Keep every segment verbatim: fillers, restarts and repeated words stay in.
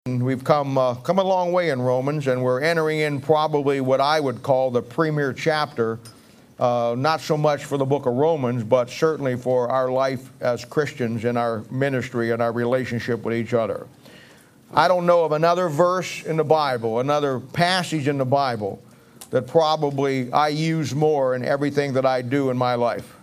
We've come uh, come a long way in Romans, and we're entering in probably what I would call the premier chapter, uh, not so much for the book of Romans, but certainly for our life as Christians in our ministry and our relationship with each other. I don't know of another verse in the Bible, another passage in the Bible, that probably I use more in everything that I do in my life.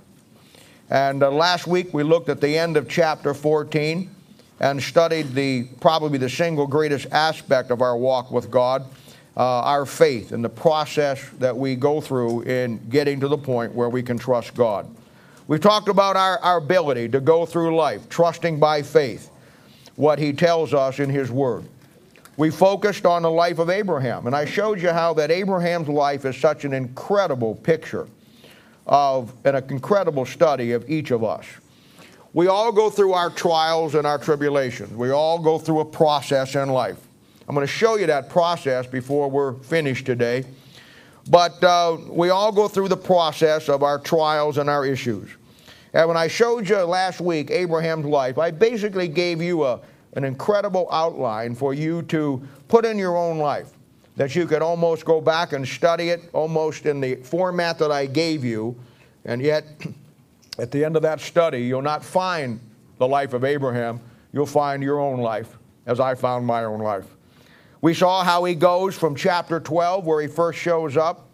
And uh, last week we looked at the end of chapter fourteen and studied the probably the single greatest aspect of our walk with God, uh, our faith, and the process that we go through in getting to the point where we can trust God. We talked about our, our ability to go through life, trusting by faith what He tells us in His Word. We focused on the life of Abraham, and I showed you how that Abraham's life is such an incredible picture of and an incredible study of each of us. We all go through our trials and our tribulations. We all go through a process in life. I'm going to show you that process before we're finished today. But uh, we all go through the process of our trials and our issues. And when I showed you last week Abraham's life, I basically gave you a, an incredible outline for you to put in your own life, that you could almost go back and study it almost in the format that I gave you, and yet at the end of that study, you'll not find the life of Abraham. You'll find your own life, as I found my own life. We saw how he goes from chapter twelve, where he first shows up,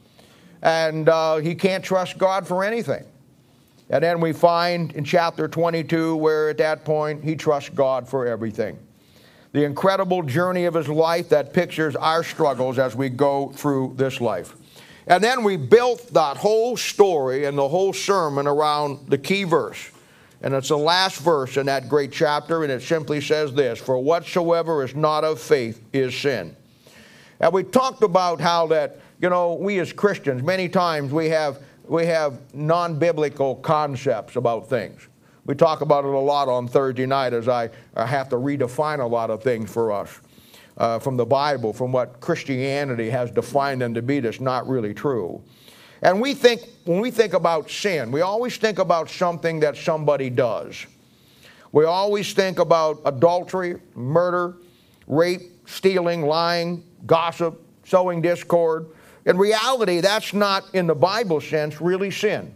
and uh, he can't trust God for anything. And then we find in chapter twenty-two, where at that point, he trusts God for everything. The incredible journey of his life that pictures our struggles as we go through this life. And then we built that whole story and the whole sermon around the key verse. And it's the last verse in that great chapter, and it simply says this: "For whatsoever is not of faith is sin." And we talked about how that, you know, we as Christians, many times we have, we have non-biblical concepts about things. We talk about it a lot on Thursday night as I, I have to redefine a lot of things for us. Uh, from the Bible, from what Christianity has defined them to be, that's not really true. And we think, when we think about sin, we always think about something that somebody does. We always think about adultery, murder, rape, stealing, lying, gossip, sowing discord. In reality, that's not, in the Bible sense, really sin.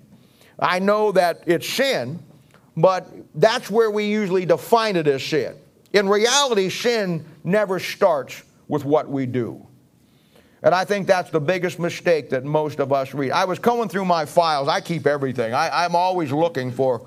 I know that it's sin, but that's where we usually define it as sin. In reality, sin never starts with what we do. And I think that's the biggest mistake that most of us read. I was going through my files. I keep everything. I, I'm always looking for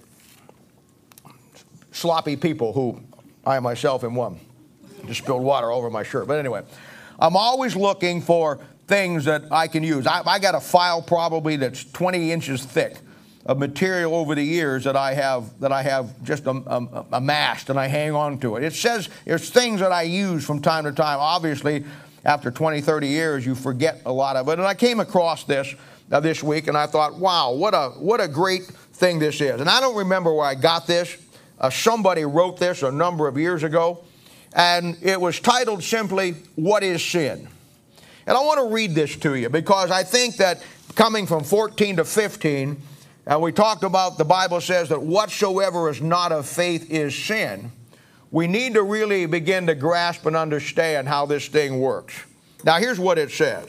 sloppy people, who I myself am one. Just spilled water over my shirt. But anyway, I'm always looking for things that I can use. I, I got a file probably that's twenty inches thick of material over the years that I have that I have just um, um, amassed, and I hang on to it. It says there's things that I use from time to time. Obviously, after twenty, thirty years, you forget a lot of it. And I came across this uh, this week, and I thought, wow, what a what a great thing this is. And I don't remember where I got this. Uh, somebody wrote this a number of years ago, and it was titled simply, "What is Sin?" And I want to read this to you, because I think that coming from fourteen to fifteen, and we talked about, the Bible says that whatsoever is not of faith is sin. We need to really begin to grasp and understand how this thing works. Now, here's what it says.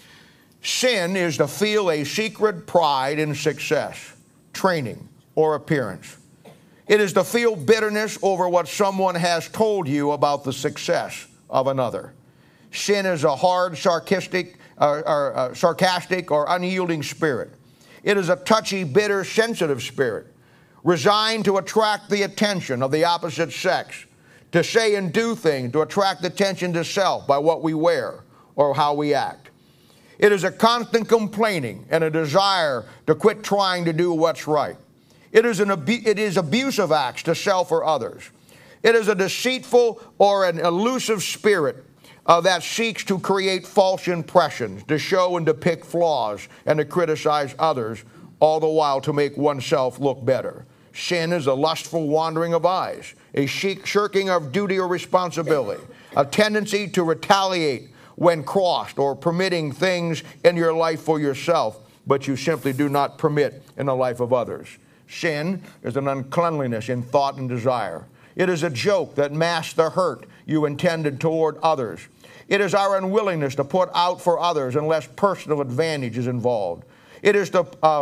Sin is to feel a secret pride in success, training, or appearance. It is to feel bitterness over what someone has told you about the success of another. Sin is a hard, sarcastic, uh, or, uh, sarcastic or unyielding spirit. It is a touchy, bitter, sensitive spirit, resigned to attract the attention of the opposite sex, to say and do things to attract attention to self by what we wear or how we act. It is a constant complaining and a desire to quit trying to do what's right. It is, an abu- it is abusive acts to self or others. It is a deceitful or an elusive spirit Uh, that seeks to create false impressions, to show and depict flaws, and to criticize others, all the while to make oneself look better. Sin is a lustful wandering of eyes, a shirking of duty or responsibility, a tendency to retaliate when crossed, or permitting things in your life for yourself, but you simply do not permit in the life of others. Sin is an uncleanliness in thought and desire. It is a joke that masks the hurt you intended toward others. It is our unwillingness to put out for others unless personal advantage is involved. It is to, uh,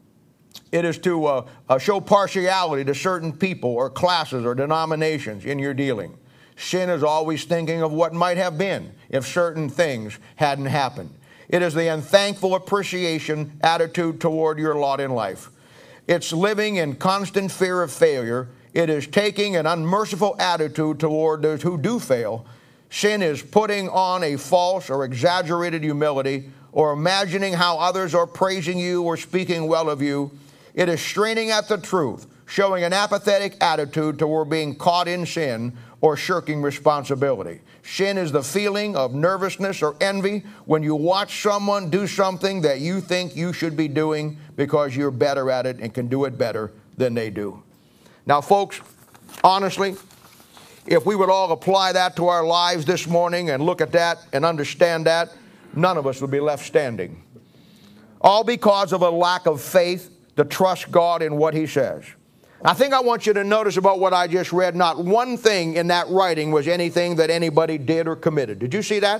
it is to uh, uh, show partiality to certain people or classes or denominations in your dealing. Sin is always thinking of what might have been if certain things hadn't happened. It is the unthankful appreciation attitude toward your lot in life. It's living in constant fear of failure. It is taking an unmerciful attitude toward those who do fail. Sin is putting on a false or exaggerated humility or imagining how others are praising you or speaking well of you. It is straining at the truth, showing an apathetic attitude toward being caught in sin or shirking responsibility. Sin is the feeling of nervousness or envy when you watch someone do something that you think you should be doing because you're better at it and can do it better than they do. Now, folks, honestly, if we would all apply that to our lives this morning and look at that and understand that, none of us would be left standing. All because of a lack of faith to trust God in what He says. I think I want you to notice about what I just read. Not one thing in that writing was anything that anybody did or committed. Did you see that?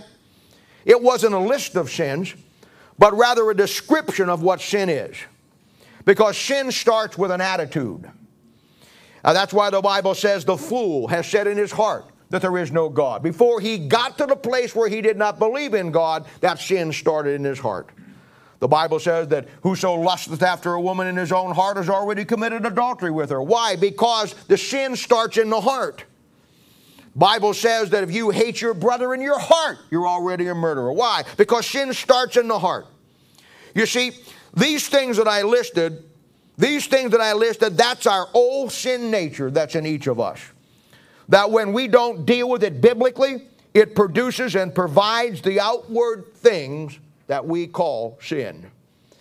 It wasn't a list of sins, but rather a description of what sin is. Because sin starts with an attitude. Now, that's why the Bible says the fool has said in his heart that there is no God. Before he got to the place where he did not believe in God, that sin started in his heart. The Bible says that whoso lusteth after a woman in his own heart has already committed adultery with her. Why? Because the sin starts in the heart. The Bible says that if you hate your brother in your heart, you're already a murderer. Why? Because sin starts in the heart. You see, these things that I listed, these things that I listed, that's our old sin nature that's in each of us. That when we don't deal with it biblically, it produces and provides the outward things that we call sin.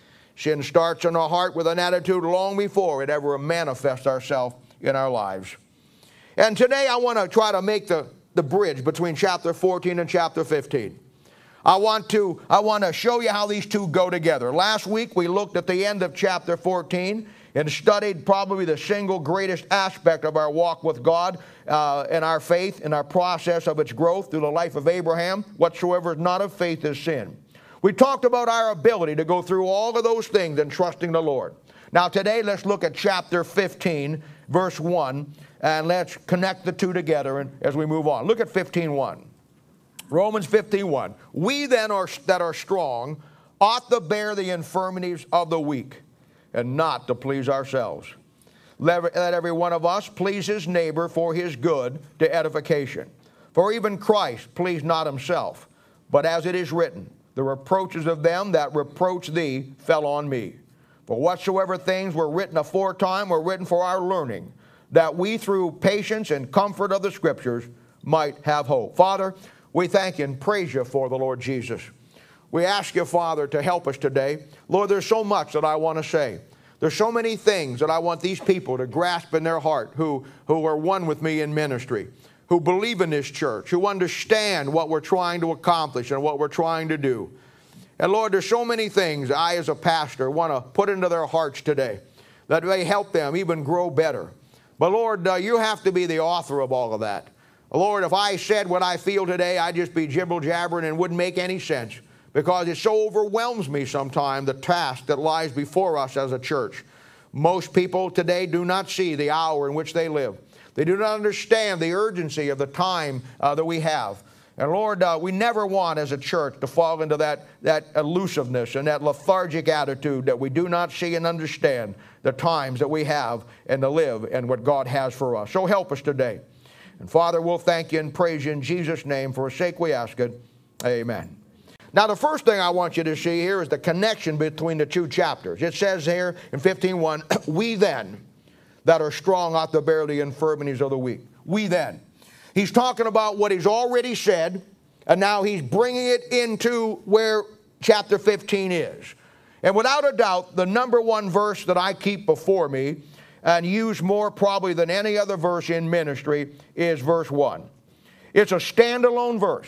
Sin starts in our heart with an attitude long before it ever manifests ourselves in our lives. And today I want to try to make the, the bridge between chapter fourteen and chapter fifteen. I want to, I want to show you how these two go together. Last week we looked at the end of chapter fourteen and studied probably the single greatest aspect of our walk with God uh, and our faith and our process of its growth through the life of Abraham. Whatsoever is not of faith is sin. We talked about our ability to go through all of those things and trusting the Lord. Now today let's look at chapter fifteen, verse one, and let's connect the two together as we move on. Look at fifteen one. Romans fifteen one. We then are, that are strong ought to bear the infirmities of the weak and not to please ourselves. Let, let every one of us please his neighbor for his good to edification. For even Christ pleased not himself, but as it is written, the reproaches of them that reproach thee fell on me. For whatsoever things were written aforetime were written for our learning, that we through patience and comfort of the Scriptures might have hope. Father, we thank you and praise you for the Lord Jesus. We ask you, Father, to help us today. Lord, there's so much that I want to say. There's so many things that I want these people to grasp in their heart who, who are one with me in ministry, who believe in this church, who understand what we're trying to accomplish and what we're trying to do. And Lord, there's so many things I as a pastor want to put into their hearts today that may help them even grow better. But Lord, uh, you have to be the author of all of that. Lord, if I said what I feel today, I'd just be jibble-jabbering and wouldn't make any sense because it so overwhelms me sometimes, the task that lies before us as a church. Most people today do not see the hour in which they live. They do not understand the urgency of the time uh, that we have. And Lord, uh, we never want as a church to fall into that, that elusiveness and that lethargic attitude that we do not see and understand the times that we have and to live and what God has for us. So help us today. And Father, we'll thank you and praise you in Jesus' name. For his sake we ask it. Amen. Now the first thing I want you to see here is the connection between the two chapters. It says here in fifteen one, we then that are strong ought to bear the infirmities of the weak. We then. He's talking about what he's already said, and now he's bringing it into where chapter fifteen is. And without a doubt, the number one verse that I keep before me and use more probably than any other verse in ministry is verse one. It's a standalone verse.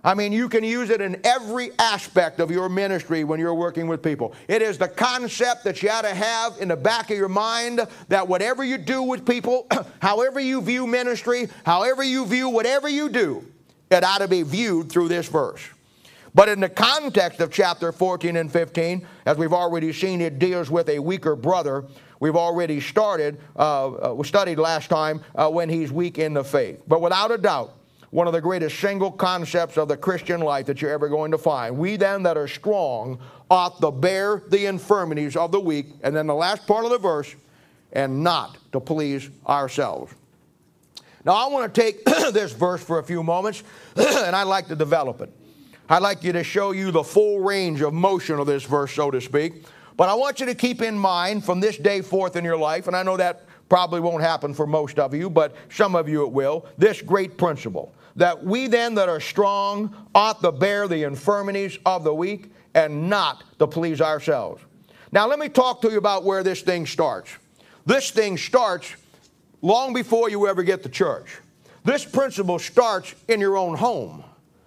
I mean, you can use it in every aspect of your ministry when you're working with people. It is the concept that you ought to have in the back of your mind that whatever you do with people, however you view ministry, however you view whatever you do, it ought to be viewed through this verse. But in the context of chapter fourteen and fifteen, as we've already seen, it deals with a weaker brother. We've already started, uh, uh, studied last time uh, when he's weak in the faith. But without a doubt, one of the greatest single concepts of the Christian life that you're ever going to find. We then that are strong ought to bear the infirmities of the weak. And then the last part of the verse, and not to please ourselves. Now I want to take this verse for a few moments, and I'd like to develop it. I'd like you to show you the full range of motion of this verse, so to speak. But I want you to keep in mind from this day forth in your life, and I know that probably won't happen for most of you, but some of you it will, this great principle. That we then that are strong ought to bear the infirmities of the weak and not to please ourselves. Now let me talk to you about where this thing starts. This thing starts long before you ever get to church. This principle starts in your own home.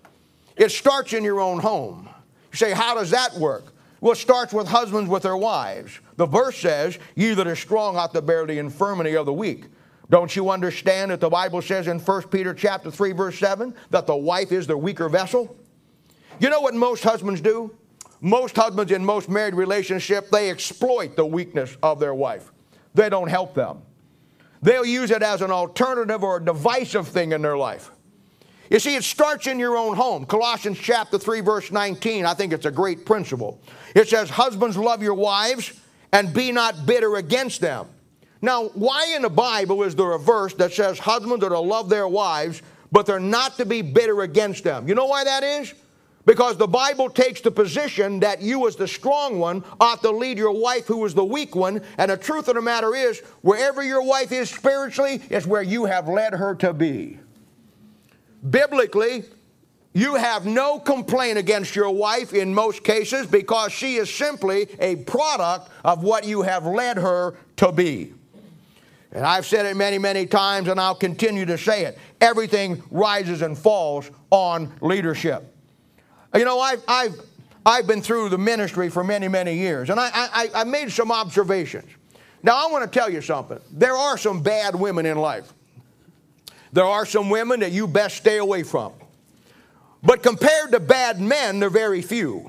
It starts in your own home. You say, how does that work? Well, it starts with husbands with their wives. The verse says, ye that are strong ought to bear the infirmity of the weak. Don't you understand that the Bible says in First Peter chapter three, verse seven, that the wife is the weaker vessel? You know what most husbands do? Most husbands in most married relationships, they exploit the weakness of their wife. They don't help them. They'll use it as an alternative or a divisive thing in their life. You see, it starts in your own home. Colossians chapter three, verse nineteen, I think it's a great principle. It says, husbands, love your wives and be not bitter against them. Now, why in the Bible is there a verse that says husbands are to love their wives, but they're not to be bitter against them? You know why that is? Because the Bible takes the position that you as the strong one ought to lead your wife who is the weak one. And the truth of the matter is, wherever your wife is spiritually is where you have led her to be. Biblically, you have no complaint against your wife in most cases because she is simply a product of what you have led her to be. And I've said it many, many times, and I'll continue to say it. Everything rises and falls on leadership. You know, I've, I've, I've been through the ministry for many, many years, and I, I, I made some observations. Now, I want to tell you something. There are some bad women in life. There are some women that you best stay away from. But compared to bad men, they're very few.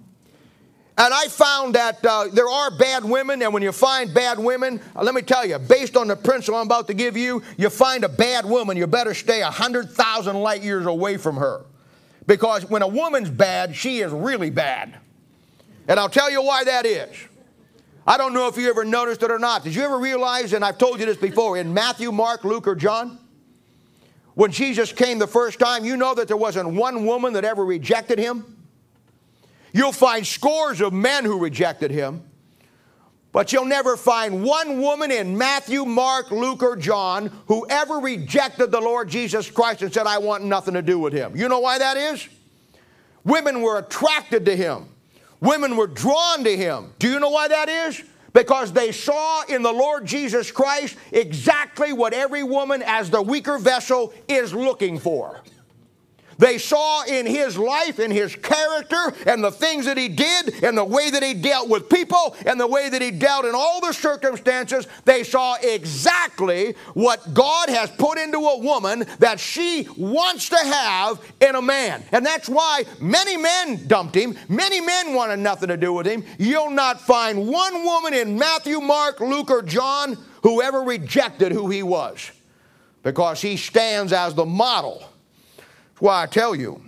And I found that uh, there are bad women, and when you find bad women, uh, let me tell you, based on the principle I'm about to give you, you find a bad woman, you better stay one hundred thousand light years away from her. Because when a woman's bad, she is really bad. And I'll tell you why that is. I don't know if you ever noticed it or not. Did you ever realize, and I've told you this before, in Matthew, Mark, Luke, or John, when Jesus came the first time, you know that there wasn't one woman that ever rejected him? You'll find scores of men who rejected him, but you'll never find one woman in Matthew, Mark, Luke, or John who ever rejected the Lord Jesus Christ and said, I want nothing to do with him. You know why that is? Women were attracted to him. Women were drawn to him. Do you know why that is? Because they saw in the Lord Jesus Christ exactly what every woman as the weaker vessel is looking for. They saw in his life, in his character, and the things that he did, and the way that he dealt with people, and the way that he dealt in all the circumstances, they saw exactly what God has put into a woman that she wants to have in a man. And that's why many men dumped him. Many men wanted nothing to do with him. You'll not find one woman in Matthew, Mark, Luke, or John who ever rejected who he was, because he stands as the model. Why I tell you.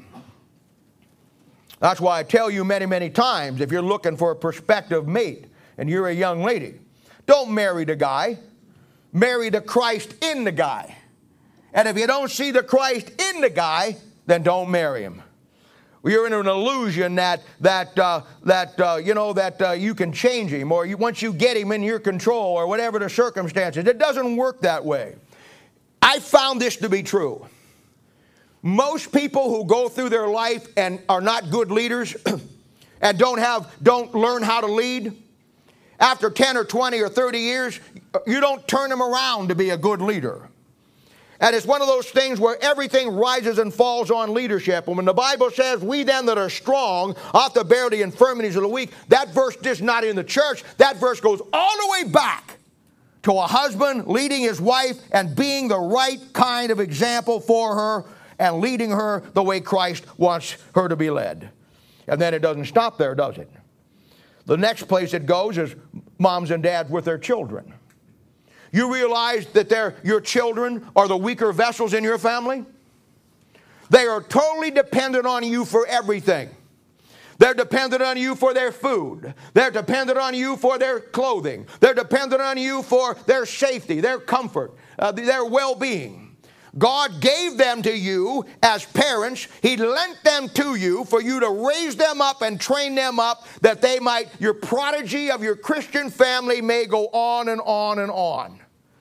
That's why I tell you many, many times, if you're looking for a prospective mate and you're a young lady, don't marry the guy. Marry the Christ in the guy. And if you don't see the Christ in the guy, then don't marry him. You're in an illusion that, that, uh, that uh, you know, that uh, you can change him, or you, once you get him in your control, or whatever the circumstances. It doesn't work that way. I found this to be true. Most people who go through their life and are not good leaders and don't have, don't learn how to lead, after ten or twenty or thirty years, you don't turn them around to be a good leader. And it's one of those things where everything rises and falls on leadership. And when the Bible says, we then that are strong ought to bear the infirmities of the weak, that verse is not in the church. That verse goes all the way back to a husband leading his wife and being the right kind of example for her and leading her the way Christ wants her to be led. And then it doesn't stop there, does it? The next place it goes is moms and dads with their children. You realize that they're, your children are the weaker vessels in your family? They are totally dependent on you for everything. They're dependent on you for their food. They're dependent on you for their clothing. They're dependent on you for their safety, their comfort, uh, their well-being. God gave them to you as parents. He lent them to you for you to raise them up and train them up that they might, your prodigy of your Christian family may go on and on and on.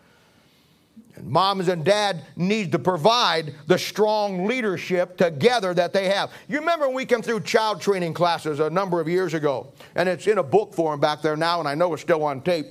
And moms and dad need to provide the strong leadership together that they have. You remember when we came through child training classes a number of years ago, and it's in a book form back there now, and I know it's still on tape.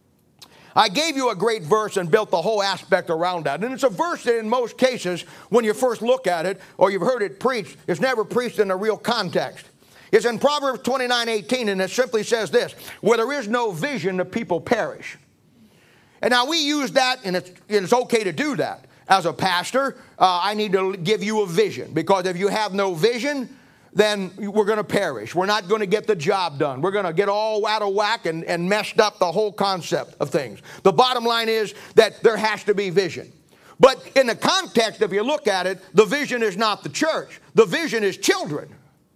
I gave you a great verse and built the whole aspect around that. And it's a verse that in most cases, when you first look at it, or you've heard it preached, it's never preached in a real context. It's in Proverbs twenty-nine eighteen, and it simply says this: where there is no vision, the people perish. And now we use that, and it's, it's okay to do that. As a pastor, uh, I need to give you a vision, because if you have no vision, then we're going to perish. We're not going to get the job done. We're going to get all out of whack and, and messed up the whole concept of things. The bottom line is that there has to be vision. But in the context, if you look at it, the vision is not the church. The vision is children.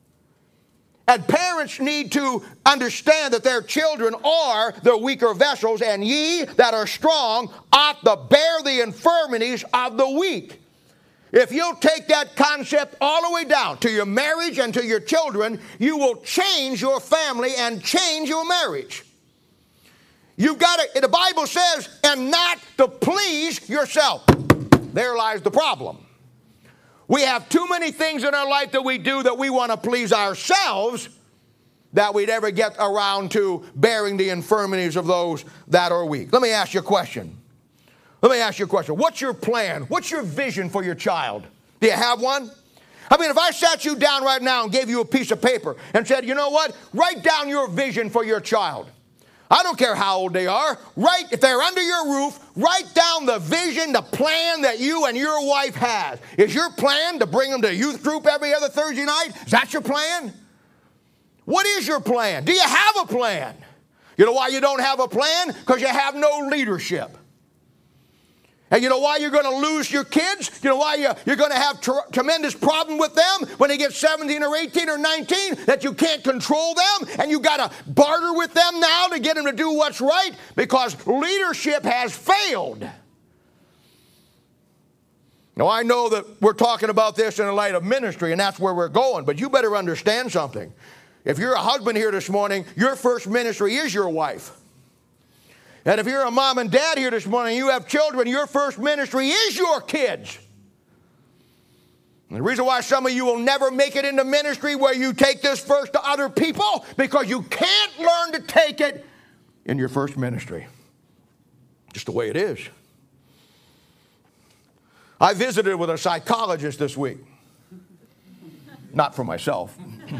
And parents need to understand that their children are the weaker vessels, and ye that are strong ought to bear the infirmities of the weak. If you'll take that concept all the way down to your marriage and to your children, you will change your family and change your marriage. You've got to, the Bible says, and not to please yourself. There lies the problem. We have too many things in our life that we do that we want to please ourselves, that we'd ever get around to bearing the infirmities of those that are weak. Let me ask you a question. Let me ask you a question. What's your plan? What's your vision for your child? Do you have one? I mean, if I sat you down right now and gave you a piece of paper and said, you know what? Write down your vision for your child. I don't care how old they are. Write, if they're under your roof, write down the vision, the plan that you and your wife has. Is your plan to bring them to youth group every other Thursday night? Is that your plan? What is your plan? Do you have a plan? You know why you don't have a plan? Because you have no leadership. And you know why you're going to lose your kids? You know why you're, you're going to have tr- tremendous problem with them when they get seventeen or eighteen or nineteen, that you can't control them and you got to barter with them now to get them to do what's right? Because leadership has failed. Now, I know that we're talking about this in the light of ministry, and that's where we're going, but you better understand something. If you're a husband here this morning, your first ministry is your wife. And if you're a mom and dad here this morning, you have children, your first ministry is your kids. And the reason why some of you will never make it into ministry where you take this first to other people, because you can't learn to take it in your first ministry. Just the way it is. I visited with a psychologist this week. Not for myself.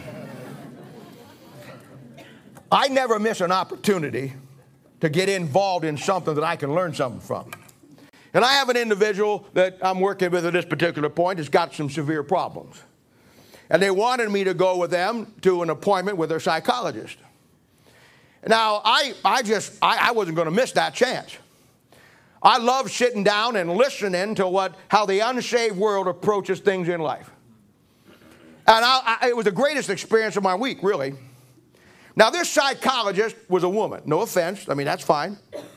I never miss an opportunity to get involved in something that I can learn something from. And I have an individual that I'm working with at this particular point has got some severe problems. And they wanted me to go with them to an appointment with their psychologist. Now, I, I just, I, I wasn't going to miss that chance. I love sitting down and listening to what, how the unsaved world approaches things in life. And I, I, it was the greatest experience of my week, really. Now, this psychologist was a woman. No offense. I mean, that's fine.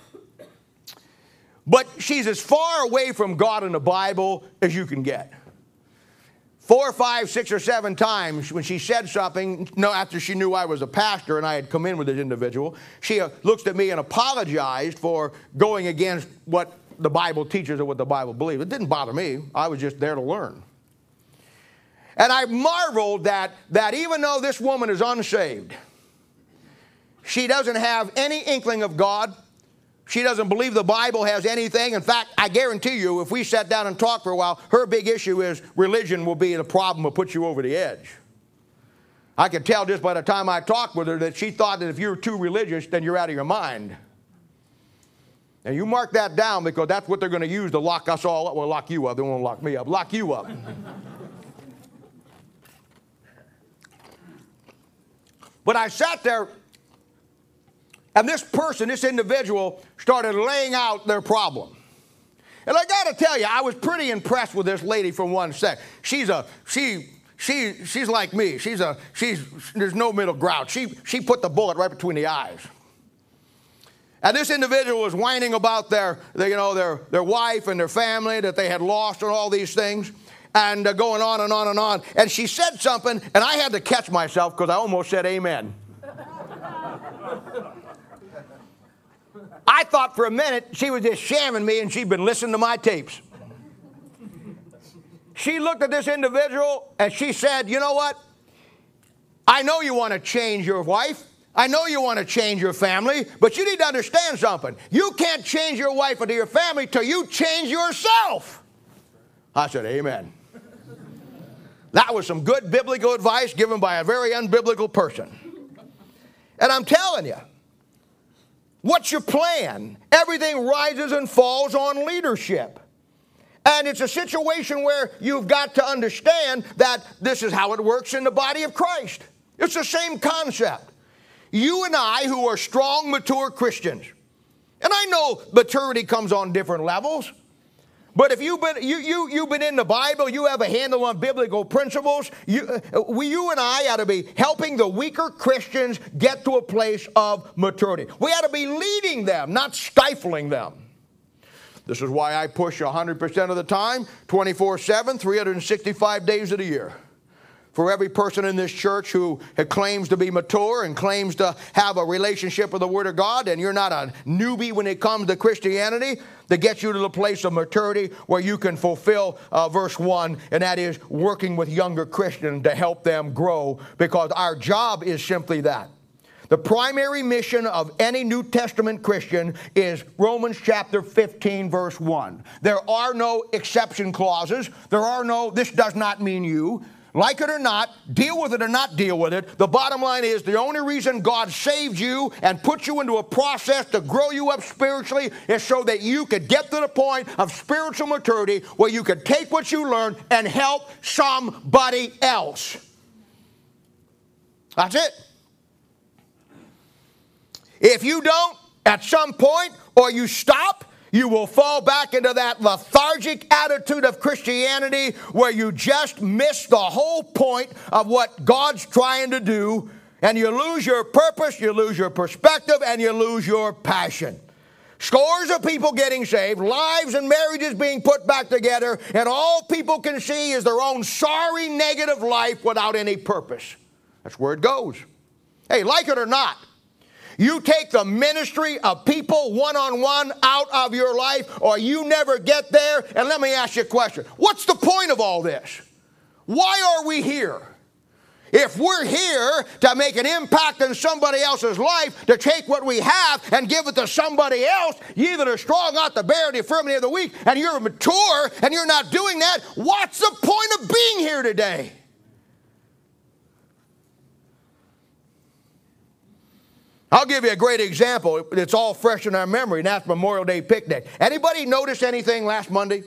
But she's as far away from God and the Bible as you can get. Four or five, six or seven times when she said something, no, after she knew I was a pastor and I had come in with this individual, she uh, looked at me and apologized for going against what the Bible teaches or what the Bible believes. It didn't bother me. I was just there to learn. And I marveled that, that even though this woman is unsaved, she doesn't have any inkling of God. She doesn't believe the Bible has anything. In fact, I guarantee you, if we sat down and talked for a while, her big issue is religion will be the problem that puts you over the edge. I could tell just by the time I talked with her that she thought that if you're too religious, then you're out of your mind. And you mark that down, because that's what they're going to use to lock us all up. Well, lock you up. They won't lock me up. Lock you up. But I sat there, and this person, this individual, started laying out their problem. And I got to tell you, I was pretty impressed with this lady for one sec. She's a, she, she, she's like me. She's a, she's, there's no middle ground. She, she put the bullet right between the eyes. And this individual was whining about their, their, you know, their, their wife and their family that they had lost and all these things, and uh, going on and on and on. And she said something, and I had to catch myself because I almost said amen. I thought for a minute she was just shamming me and she'd been listening to my tapes. She looked at this individual and she said, you know what? I know you want to change your wife. I know you want to change your family, but you need to understand something. You can't change your wife or your family till you change yourself. I said, amen. That was some good biblical advice given by a very unbiblical person. And I'm telling you, what's your plan? Everything rises and falls on leadership. And it's a situation where you've got to understand that this is how it works in the body of Christ. It's the same concept. You and I, who are strong, mature Christians, and I know maturity comes on different levels, but if you've been, you, you, you've been in the Bible, you have a handle on biblical principles, you, we, you and I ought to be helping the weaker Christians get to a place of maturity. We ought to be leading them, not stifling them. This is why I push one hundred percent of the time, twenty-four seven, three hundred sixty-five days of the year. For every person in this church who claims to be mature and claims to have a relationship with the Word of God, and you're not a newbie when it comes to Christianity, that gets you to the place of maturity where you can fulfill uh, verse one, and that is working with younger Christians to help them grow, because our job is simply that. The primary mission of any New Testament Christian is Romans chapter fifteen, verse one. There are no exception clauses. There are no, this does not mean you. Like it or not, deal with it or not deal with it, the bottom line is the only reason God saved you and put you into a process to grow you up spiritually is so that you could get to the point of spiritual maturity where you could take what you learned and help somebody else. That's it. If you don't, at some point, or you stop, you will fall back into that lethargic attitude of Christianity where you just miss the whole point of what God's trying to do, and you lose your purpose, you lose your perspective, and you lose your passion. Scores of people getting saved, lives and marriages being put back together, and all people can see is their own sorry, negative life without any purpose. That's where it goes. Hey, like it or not, you take the ministry of people one-on-one out of your life, or you never get there. And let me ask you a question. What's the point of all this? Why are we here? If we're here to make an impact in somebody else's life, to take what we have and give it to somebody else, you that are strong ought to bear the infirmity of the weak, and you're mature and you're not doing that, what's the point of being here today? I'll give you a great example. It's all fresh in our memory, and that's Memorial Day picnic. Anybody notice anything last Monday?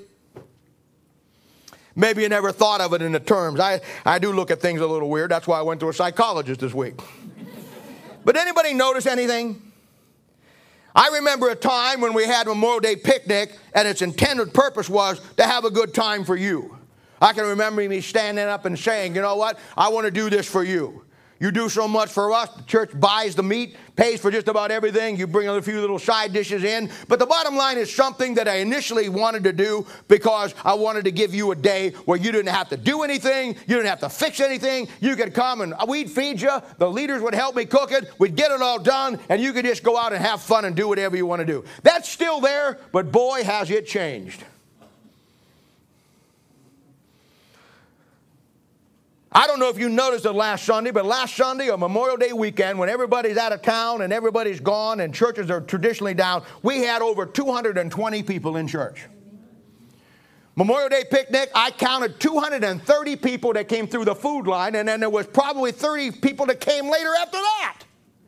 Maybe you never thought of it in the terms. I, I do look at things a little weird. That's why I went to a psychologist this week. But anybody notice anything? I remember a time when we had Memorial Day picnic, and its intended purpose was to have a good time for you. I can remember me standing up and saying, you know what, I want to do this for you. You do so much for us. The church buys the meat, pays for just about everything. You bring a few little side dishes in. But the bottom line is something that I initially wanted to do because I wanted to give you a day where you didn't have to do anything. You didn't have to fix anything. You could come and we'd feed you. The leaders would help me cook it. We'd get it all done. And you could just go out and have fun and do whatever you want to do. That's still there, but boy, has it changed. I don't know if you noticed it last Sunday, but last Sunday or Memorial Day weekend, when everybody's out of town and everybody's gone and churches are traditionally down, we had over two hundred twenty people in church. Memorial Day picnic, I counted two hundred thirty people that came through the food line, and then there was probably thirty people that came later after that.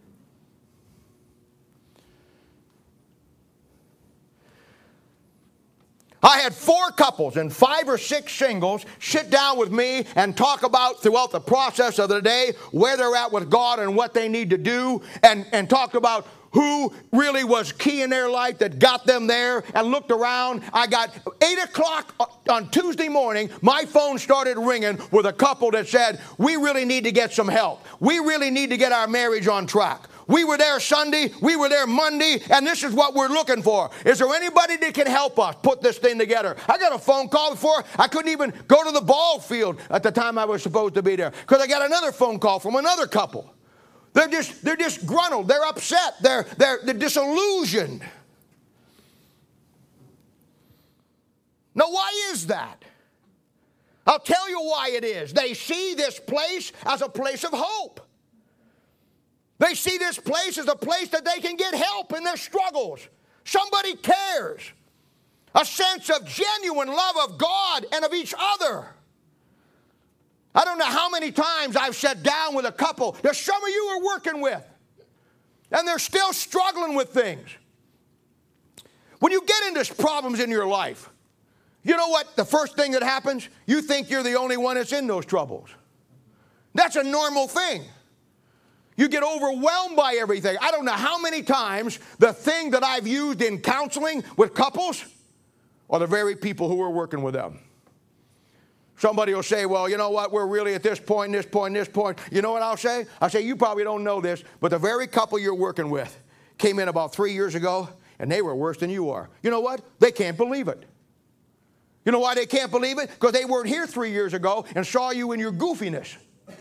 I had four couples and five or six singles sit down with me and talk about throughout the process of the day where they're at with God and what they need to do, and, and talk about who really was key in their life that got them there, and looked around. I got eight o'clock on Tuesday morning, my phone started ringing with a couple that said, we really need to get some help. We really need to get our marriage on track. We were there Sunday, we were there Monday, and this is what we're looking for. Is there anybody that can help us put this thing together? I got a phone call before. I couldn't even go to the ball field at the time I was supposed to be there, because I got another phone call from another couple. They're just, they're just gruntled. They're upset. They're, they're, they're disillusioned. Now, why is that? I'll tell you why it is. They see this place as a place of hope. They see this place as a place that they can get help in their struggles. Somebody cares. A sense of genuine love of God and of each other. I don't know how many times I've sat down with a couple that some of you are working with, and they're still struggling with things. When you get into problems in your life, you know what? The first thing that happens, you think you're the only one that's in those troubles. That's a normal thing. You get overwhelmed by everything. I don't know how many times the thing that I've used in counseling with couples are the very people who are working with them. Somebody will say, well, you know what, we're really at this point, this point, this point. You know what I'll say? I'll say, you probably don't know this, but the very couple you're working with came in about three years ago, and they were worse than you are. You know what? They can't believe it. You know why they can't believe it? Because they weren't here three years ago and saw you in your goofiness.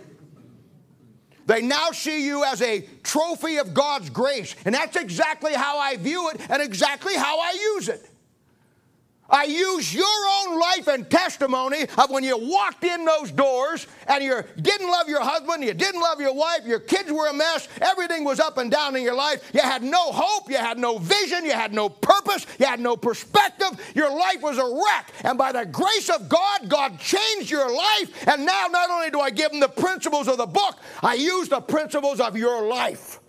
They now see you as a trophy of God's grace. And that's exactly how I view it and exactly how I use it. I use your own life and testimony of when you walked in those doors and you didn't love your husband, you didn't love your wife, your kids were a mess, everything was up and down in your life. You had no hope, you had no vision, you had no purpose, you had no perspective. Your life was a wreck. And by the grace of God, God changed your life. And now not only do I give them the principles of the book, I use the principles of your life.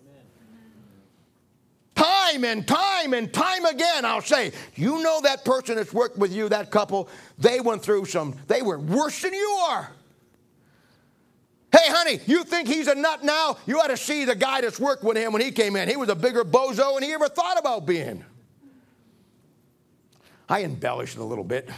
Time and time and time again, I'll say, you know that person that's worked with you, that couple, they went through some, they were worse than you are. Hey, honey, you think he's a nut now? You ought to see the guy that's worked with him when he came in. He was a bigger bozo than he ever thought about being. I embellished a little bit.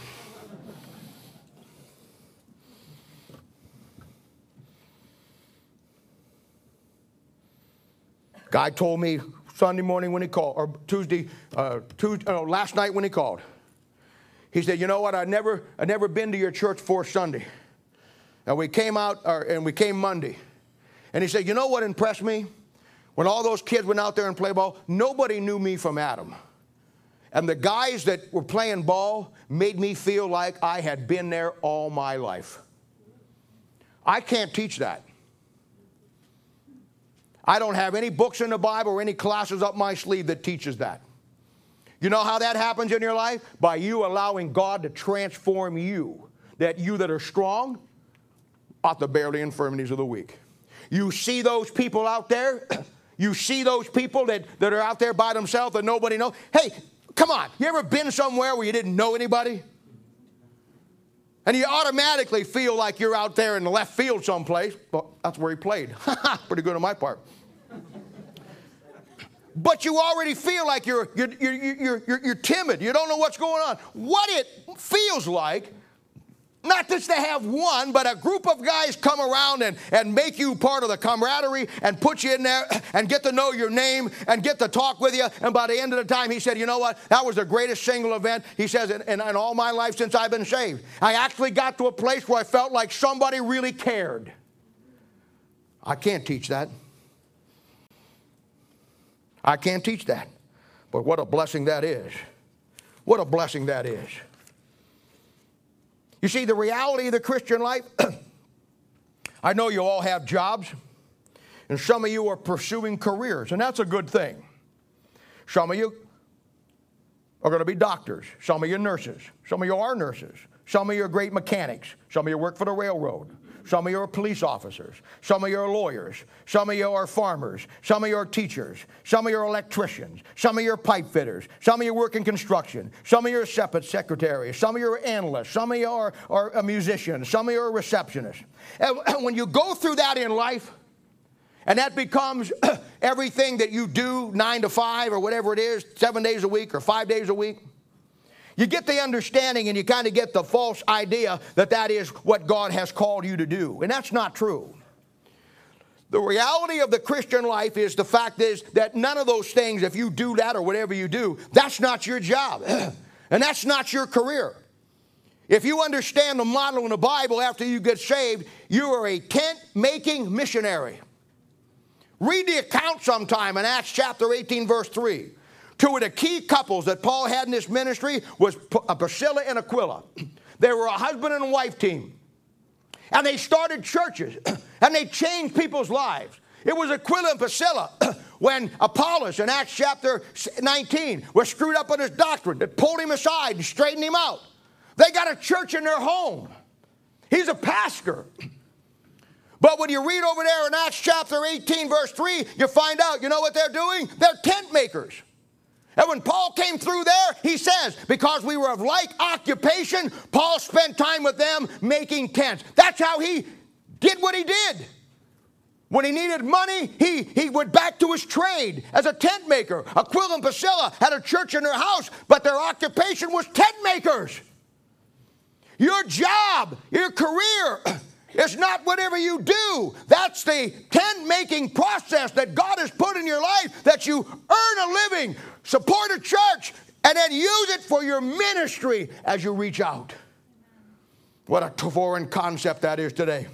Guy told me Sunday morning when he called, or Tuesday, uh, Tuesday, no, last night when he called. He said, you know what, I never, I never been to your church for Sunday. And we came out, or, and we came Monday. And he said, you know what impressed me? When all those kids went out there and played ball, nobody knew me from Adam. And the guys that were playing ball made me feel like I had been there all my life. I can't teach that. I don't have any books in the Bible or any classes up my sleeve that teaches that. You know how that happens in your life? By you allowing God to transform you. That you that are strong ought to bear the infirmities of the weak. You see those people out there, you see those people that, that are out there by themselves that nobody knows. Hey, come on, you ever been somewhere where you didn't know anybody? And you automatically feel like you're out there in the left field someplace. Well, that's where he played. Pretty good on my part. But you already feel like you're, you're, you're, you're, you're, you're timid. You don't know what's going on. What it feels like, not just to have one, but a group of guys come around and, and make you part of the camaraderie and put you in there and get to know your name and get to talk with you. And by the end of the time, he said, you know what? That was the greatest single event, he says, in, in, in all my life since I've been saved. I actually got to a place where I felt like somebody really cared. I can't teach that. I can't teach that. But what a blessing that is. What a blessing that is. You see, the reality of the Christian life, I know you all have jobs, and some of you are pursuing careers, and that's a good thing. Some of you are going to be doctors. Some of you are nurses. Some of you are nurses. Some of you are great mechanics. Some of you work for the railroad. Some of you are police officers. Some of you are lawyers. Some of you are farmers. Some of you are teachers. Some of you are electricians. Some of you are pipe fitters. Some of you work in construction. Some of you are secretaries. Some of you are analysts. Some of you are, are a musician. Some of you are receptionists. And when you go through that in life, and that becomes everything that you do, nine to five or whatever it is, seven days a week or five days a week, you get the understanding and you kind of get the false idea that that is what God has called you to do. And that's not true. The reality of the Christian life is the fact is that none of those things, if you do that or whatever you do, that's not your job. And that's not your career. If you understand the model in the Bible after you get saved, you are a tent-making missionary. Read the account sometime in Acts chapter eighteen, verse three. Two of the key couples that Paul had in this ministry was Priscilla and Aquila. They were a husband and wife team. And they started churches. And they changed people's lives. It was Aquila and Priscilla when Apollos in Acts chapter nineteen was screwed up on his doctrine that pulled him aside and straightened him out. They got a church in their home. He's a pastor. But when you read over there in Acts chapter eighteen, verse three, you find out, you know what they're doing? They're tent makers. And when Paul came through there, he says, because we were of like occupation, Paul spent time with them making tents. That's how he did what he did. When he needed money, he, he went back to his trade as a tent maker. Aquila and Priscilla had a church in their house, but their occupation was tent makers. Your job, your career, it's not whatever you do. That's the tent-making process that God has put in your life, that you earn a living, support a church, and then use it for your ministry as you reach out. What a foreign concept that is today.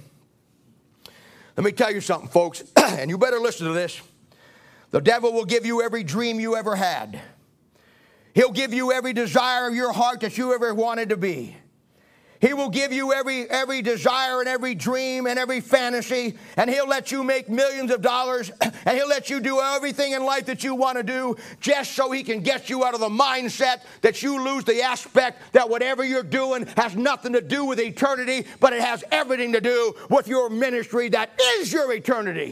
Let me tell you something, folks, and you better listen to this. The devil will give you every dream you ever had. He'll give you every desire of your heart that you ever wanted to be. He will give you every, every desire and every dream and every fantasy, and he'll let you make millions of dollars, and he'll let you do everything in life that you want to do just so he can get you out of the mindset that you lose the aspect that whatever you're doing has nothing to do with eternity, but it has everything to do with your ministry that is your eternity.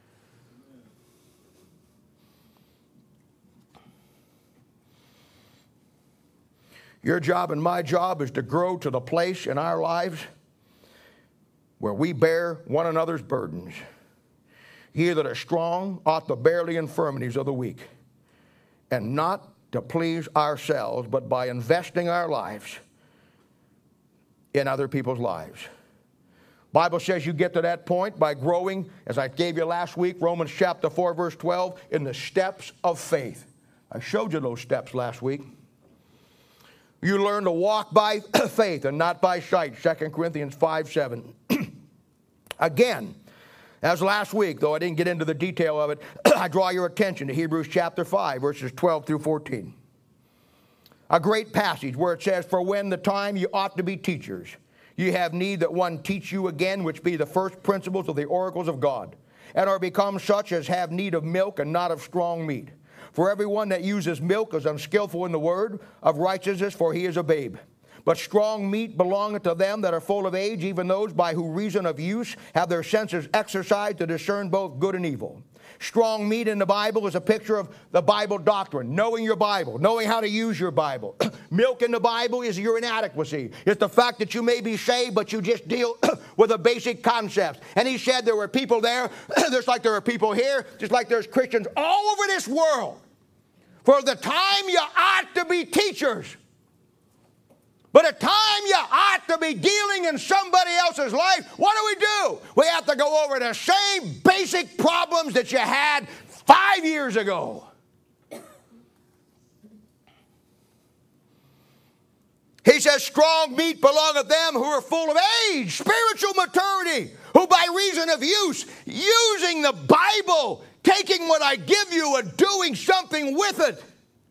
Your job and my job is to grow to the place in our lives where we bear one another's burdens. He that is strong ought to bear the infirmities of the weak, and not to please ourselves, but by investing our lives in other people's lives. Bible says you get to that point by growing, as I gave you last week, Romans chapter four, verse twelve, in the steps of faith. I showed you those steps last week. You learn to walk by faith and not by sight, Second Corinthians five, seven. Again, as last week, though I didn't get into the detail of it, I draw your attention to Hebrews chapter five, verses twelve through fourteen. A great passage where it says, for when the time you ought to be teachers, you have need that one teach you again, which be the first principles of the oracles of God, and are become such as have need of milk and not of strong meat. For everyone that uses milk is unskillful in the word of righteousness, for he is a babe. But strong meat belongeth to them that are full of age, even those by who reason of use have their senses exercised to discern both good and evil. Strong meat in the Bible is a picture of the Bible doctrine, knowing your Bible, knowing how to use your Bible. Milk in the Bible is your inadequacy. It's the fact that you may be saved, but you just deal with the basic concepts. And he said there were people there, just like there are people here, just like there's Christians all over this world. For the time you ought to be teachers. But the time you ought to be dealing in somebody else's life, what do we do? We have to go over the same basic problems that you had five years ago. He says, strong meat belongeth them who are full of age, spiritual maturity, who by reason of use, using the Bible, taking what I give you and doing something with it.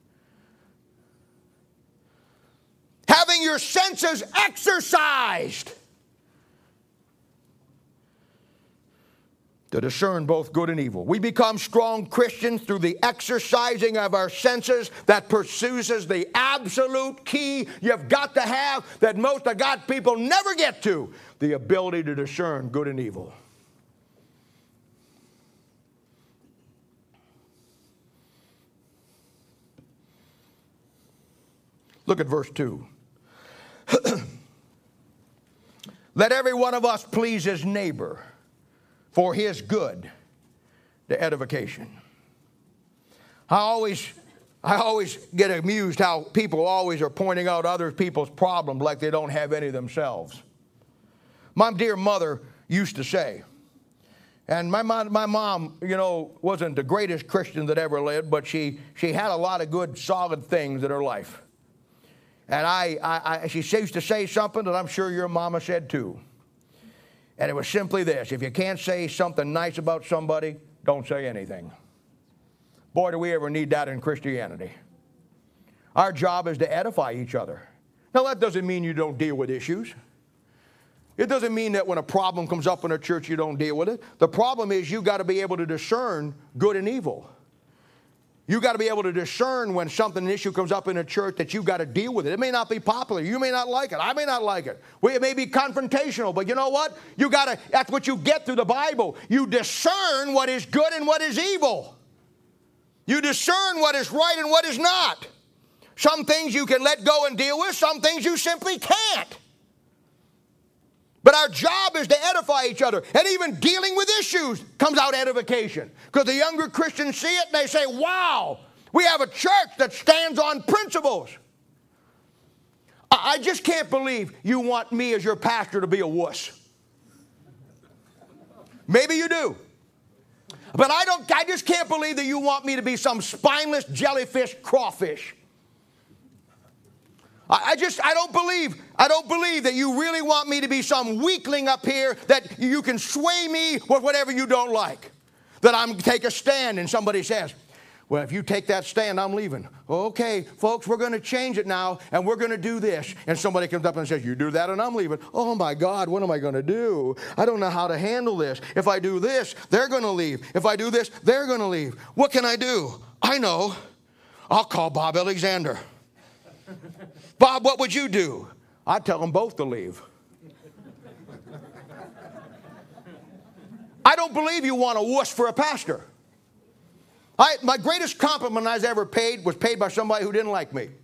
Having your senses exercised. to discern both good and evil. We become strong Christians through the exercising of our senses that pursues the absolute key you've got to have that most of God's people never get to, the ability to discern good and evil. Look at verse two. Let every one of us please his neighbor for his good, the edification. I always, I always get amused how people always are pointing out other people's problems like they don't have any themselves. My dear mother used to say, and my mom, my mom, you know, wasn't the greatest Christian that ever lived, but she, she had a lot of good, solid things in her life. And I, I, I, she used to say something that I'm sure your mama said too. And it was simply this: if you can't say something nice about somebody, don't say anything. Boy, do we ever need that in Christianity. Our job is to edify each other. Now, that doesn't mean you don't deal with issues. It doesn't mean that when a problem comes up in a church, you don't deal with it. The problem is you've got to be able to discern good and evil. You've got to be able to discern when something, an issue comes up in a church, that you've got to deal with it. It may not be popular. You may not like it. I may not like it. Well, it may be confrontational, but you know what? You got to, that's what you get through the Bible. You discern what is good and what is evil. You discern what is right and what is not. Some things you can let go and deal with. Some things you simply can't. But our job is to edify each other. And even dealing with issues comes out edification. Because the younger Christians see it and they say, wow, we have a church that stands on principles. I just can't believe you want me as your pastor to be a wuss. Maybe you do. But I don't. I just can't believe that you want me to be some spineless jellyfish crawfish. I just, I don't believe, I don't believe that you really want me to be some weakling up here that you can sway me with whatever you don't like. That I'm take a stand and somebody says, well, if you take that stand, I'm leaving. Okay, folks, we're going to change it now and we're going to do this. And somebody comes up and says, you do that and I'm leaving. Oh my God, what am I going to do? I don't know how to handle this. If I do this, they're going to leave. If I do this, they're going to leave. What can I do? I know. I'll call Bob Alexander. Bob, what would you do? I'd tell them both to leave. I don't believe you want a wuss for a pastor. I, my greatest compliment I was ever paid was paid by somebody who didn't like me.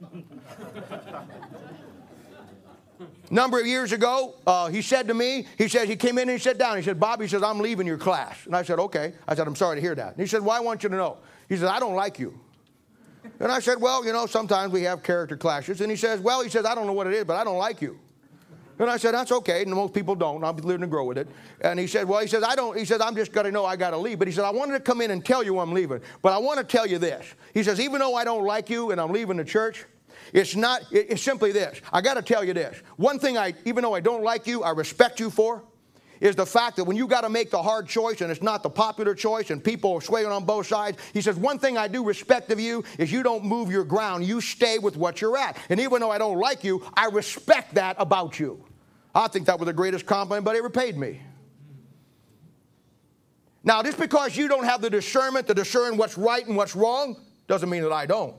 A number of years ago, uh, he said to me, he said, he came in and he sat down. He said, Bob, he says, I'm leaving your class. And I said, okay. I said, I'm sorry to hear that. And he said, well, I want you to know. He said, I don't like you. And I said, well, you know, sometimes we have character clashes. And he says, well, he says, I don't know what it is, but I don't like you. And I said, that's okay. And most people don't. I'll be living to grow with it. And he said, well, he says, I don't, he says, I'm just going to know I got to leave. But he said, I wanted to come in and tell you I'm leaving. But I want to tell you this. He says, even though I don't like you and I'm leaving the church, it's not, it's simply this. I got to tell you this. One thing I, even though I don't like you, I respect you for, is the fact that when you got to make the hard choice and it's not the popular choice and people are swaying on both sides, he says, one thing I do respect of you is you don't move your ground. You stay with what you're at. And even though I don't like you, I respect that about you. I think that was the greatest compliment anybody ever paid me. Now, just because you don't have the discernment to discern what's right and what's wrong doesn't mean that I don't.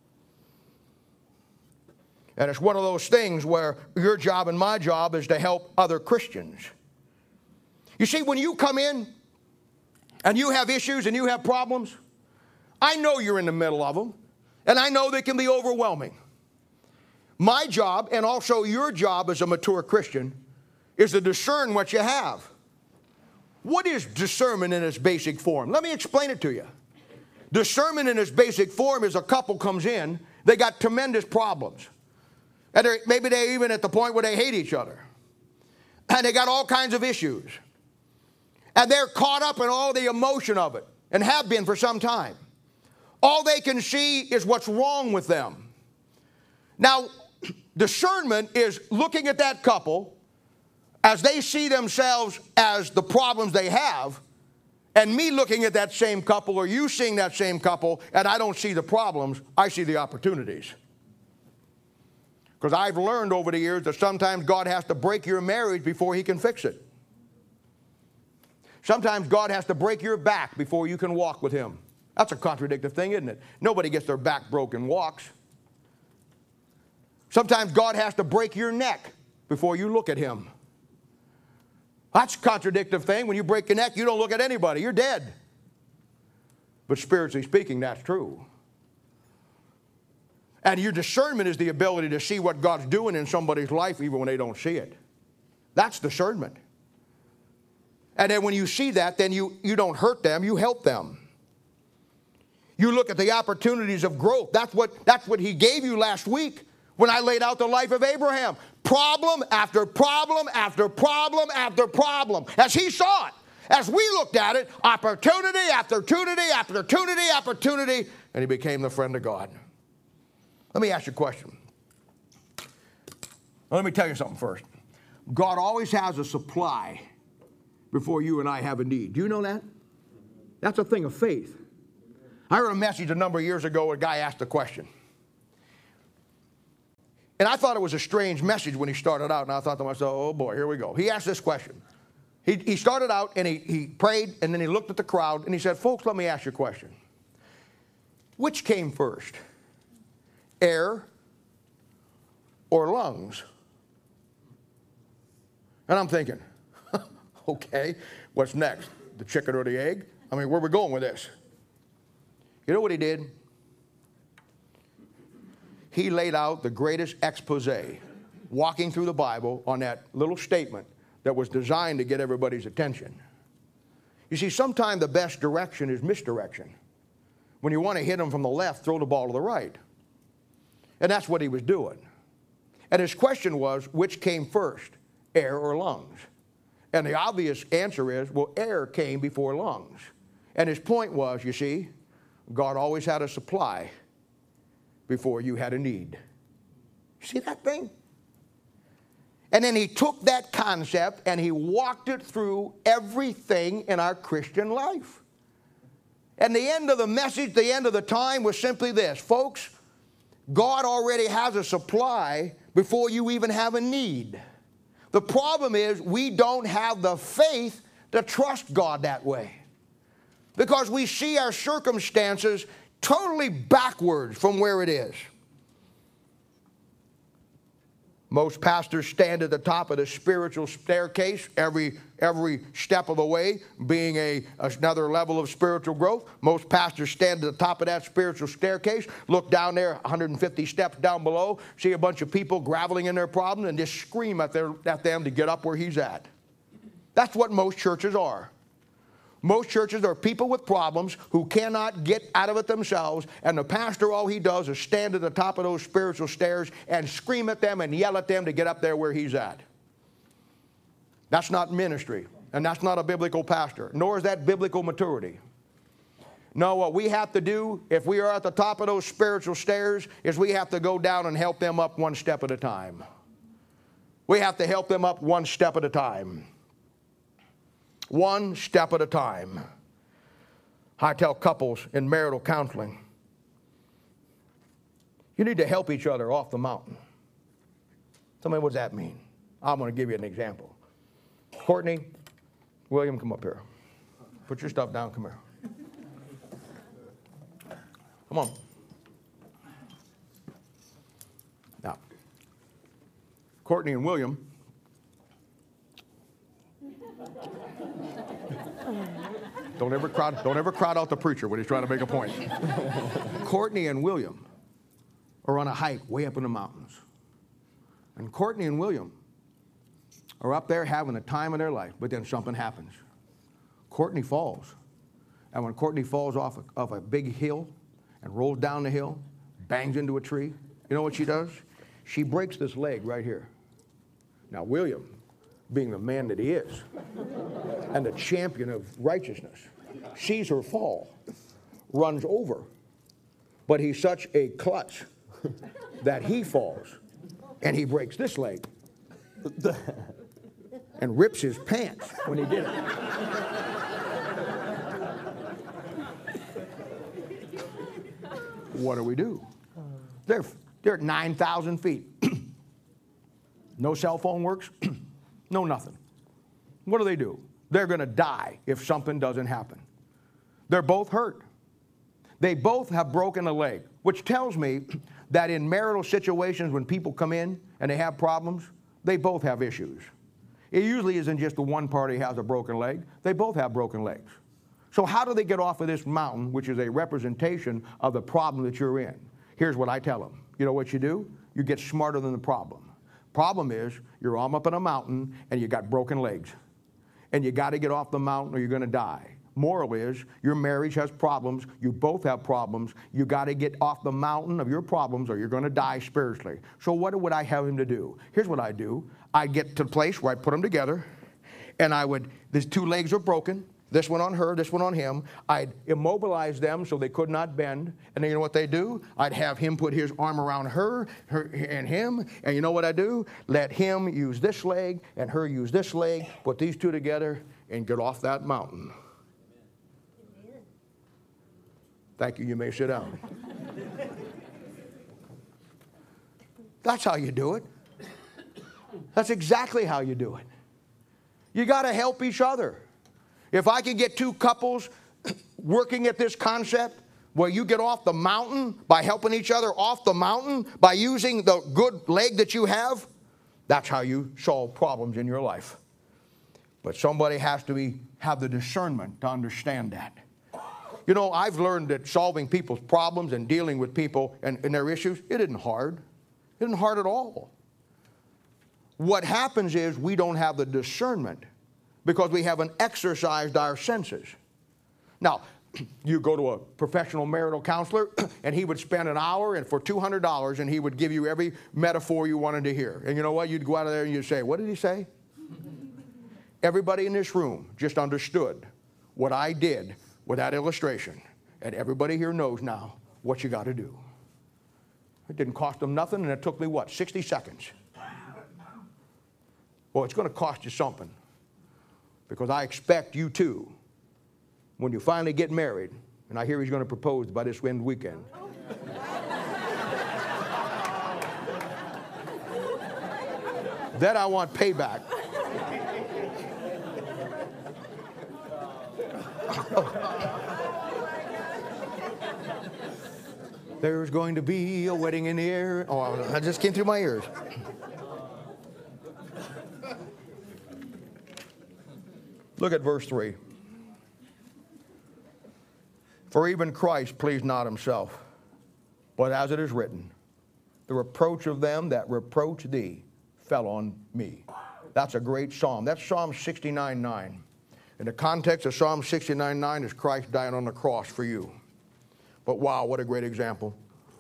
And it's one of those things where your job and my job is to help other Christians. You see, when you come in and you have issues and you have problems, I know you're in the middle of them, and I know they can be overwhelming. My job, and also your job as a mature Christian, is to discern what you have. What is discernment in its basic form? Let me explain it to you. Discernment in its basic form is a couple comes in, they got tremendous problems. And maybe they're even at the point where they hate each other. And they got all kinds of issues. And they're caught up in all the emotion of it, and have been for some time. All they can see is what's wrong with them. Now, discernment is looking at that couple as they see themselves as the problems they have, and me looking at that same couple, or you seeing that same couple, and I don't see the problems, I see the opportunities. Because I've learned over the years that sometimes God has to break your marriage before he can fix it. Sometimes God has to break your back before you can walk with him. That's a contradictory thing, isn't it? Nobody gets their back broken and walks. Sometimes God has to break your neck before you look at him. That's a contradictory thing. When you break your neck, you don't look at anybody. You're dead. But spiritually speaking, that's true. And your discernment is the ability to see what God's doing in somebody's life even when they don't see it. That's discernment. And then when you see that, then you, you don't hurt them, you help them. You look at the opportunities of growth. That's what, that's what he gave you last week when I laid out the life of Abraham. Problem after problem after problem after problem. As he saw it, as we looked at it, opportunity after opportunity after opportunity after opportunity, and he became the friend of God. Let me ask you a question. Let me tell you something first. God always has a supply before you and I have a need. Do you know that? That's a thing of faith. I heard a message a number of years ago where a guy asked a question. And I thought it was a strange message when he started out, and I thought to myself, oh boy, here we go. He asked this question. He, he started out and he, he prayed, and then he looked at the crowd and he said, folks, let me ask you a question. Which came first? Air or lungs? And I'm thinking, okay, what's next? The chicken or the egg? I mean, where are we going with this? You know what he did? He laid out the greatest expose, walking through the Bible on that little statement that was designed to get everybody's attention. You see, sometimes the best direction is misdirection. When you want to hit them from the left, throw the ball to the right. And that's what he was doing. And his question was, which came first, air or lungs? And the obvious answer is, well, air came before lungs. And his point was, you see, God always had a supply before you had a need. See that thing? And then he took that concept and he walked it through everything in our Christian life. And the end of the message, the end of the time was simply this. Folks, God already has a supply before you even have a need. The problem is we don't have the faith to trust God that way. Because we see our circumstances totally backwards from where it is. Most pastors stand at the top of the spiritual staircase every, every step of the way, being a, another level of spiritual growth. Most pastors stand at the top of that spiritual staircase, look down there one hundred fifty steps down below, see a bunch of people groveling in their problems, and just scream at, their, at them to get up where he's at. That's what most churches are. Most churches are people with problems who cannot get out of it themselves, and the pastor, all he does is stand at the top of those spiritual stairs and scream at them and yell at them to get up there where he's at. That's not ministry, and that's not a biblical pastor, nor is that biblical maturity. No, what we have to do, if we are at the top of those spiritual stairs, is we have to go down and help them up one step at a time. We have to help them up one step at a time. One step at a time. I tell couples in marital counseling, you need to help each other off the mountain. Tell me, what does that mean? I'm going to give you an example. Courtney, William, come up here. Put your stuff down, come here. Come on. Now, Courtney and William, Don't ever crowd, don't ever crowd out the preacher when he's trying to make a point. Courtney and William are on a hike way up in the mountains. And Courtney and William are up there having the time of their life, but then something happens. Courtney falls. And when Courtney falls off a, off a big hill and rolls down the hill, bangs into a tree, you know what she does? She breaks this leg right here. Now, William, being the man that he is, and the champion of righteousness, sees her fall, runs over, but he's such a klutz that he falls, and he breaks this leg, and rips his pants when he did it. What do we do? They're, they're at nine thousand feet. No cell phone works. No nothing. What do they do? They're going to die if something doesn't happen. They're both hurt. They both have broken a leg, which tells me that in marital situations when people come in and they have problems, they both have issues. It usually isn't just the one party has a broken leg. They both have broken legs. So how do they get off of this mountain, which is a representation of the problem that you're in? Here's what I tell them. You know what you do? You get smarter than the problem. Problem is, you're arm up in a mountain and you got broken legs. And you got to get off the mountain or you're going to die. Moral is, your marriage has problems. You both have problems. You got to get off the mountain of your problems or you're going to die spiritually. So what would I have him to do? Here's what I do. I get to the place where I put them together and I would, these two legs are broken. This one on her, this one on him. I'd immobilize them so they could not bend. And then you know what they do? I'd have him put his arm around her, her and him. And you know what I do? Let him use this leg and her use this leg. Put these two together and get off that mountain. Amen. Thank you. You may sit down. That's how you do it. That's exactly how you do it. You got to help each other. If I can get two couples working at this concept where you get off the mountain by helping each other off the mountain by using the good leg that you have, that's how you solve problems in your life. But somebody has to be, have the discernment to understand that. You know, I've learned that solving people's problems and dealing with people and, and their issues, it isn't hard. It isn't hard at all. What happens is we don't have the discernment because we haven't exercised our senses. Now, you go to a professional marital counselor and he would spend an hour and for two hundred dollars and he would give you every metaphor you wanted to hear. And you know what? You'd go out of there and you'd say, what did he say? Everybody in this room just understood what I did with that illustration. And everybody here knows now what you got to do. It didn't cost them nothing and it took me, what, sixty seconds? Well, it's going to cost you something. Because I expect you too, when you finally get married, and I hear he's going to propose by this wind weekend. Then I want payback. There's going to be a wedding in the air. Oh, that just came through my ears. Look at verse three. For even Christ pleased not himself, but as it is written, the reproach of them that reproach thee fell on me. That's a great psalm. That's Psalm sixty-nine nine. In the context of Psalm sixty-nine nine is Christ dying on the cross for you. But wow, what a great example.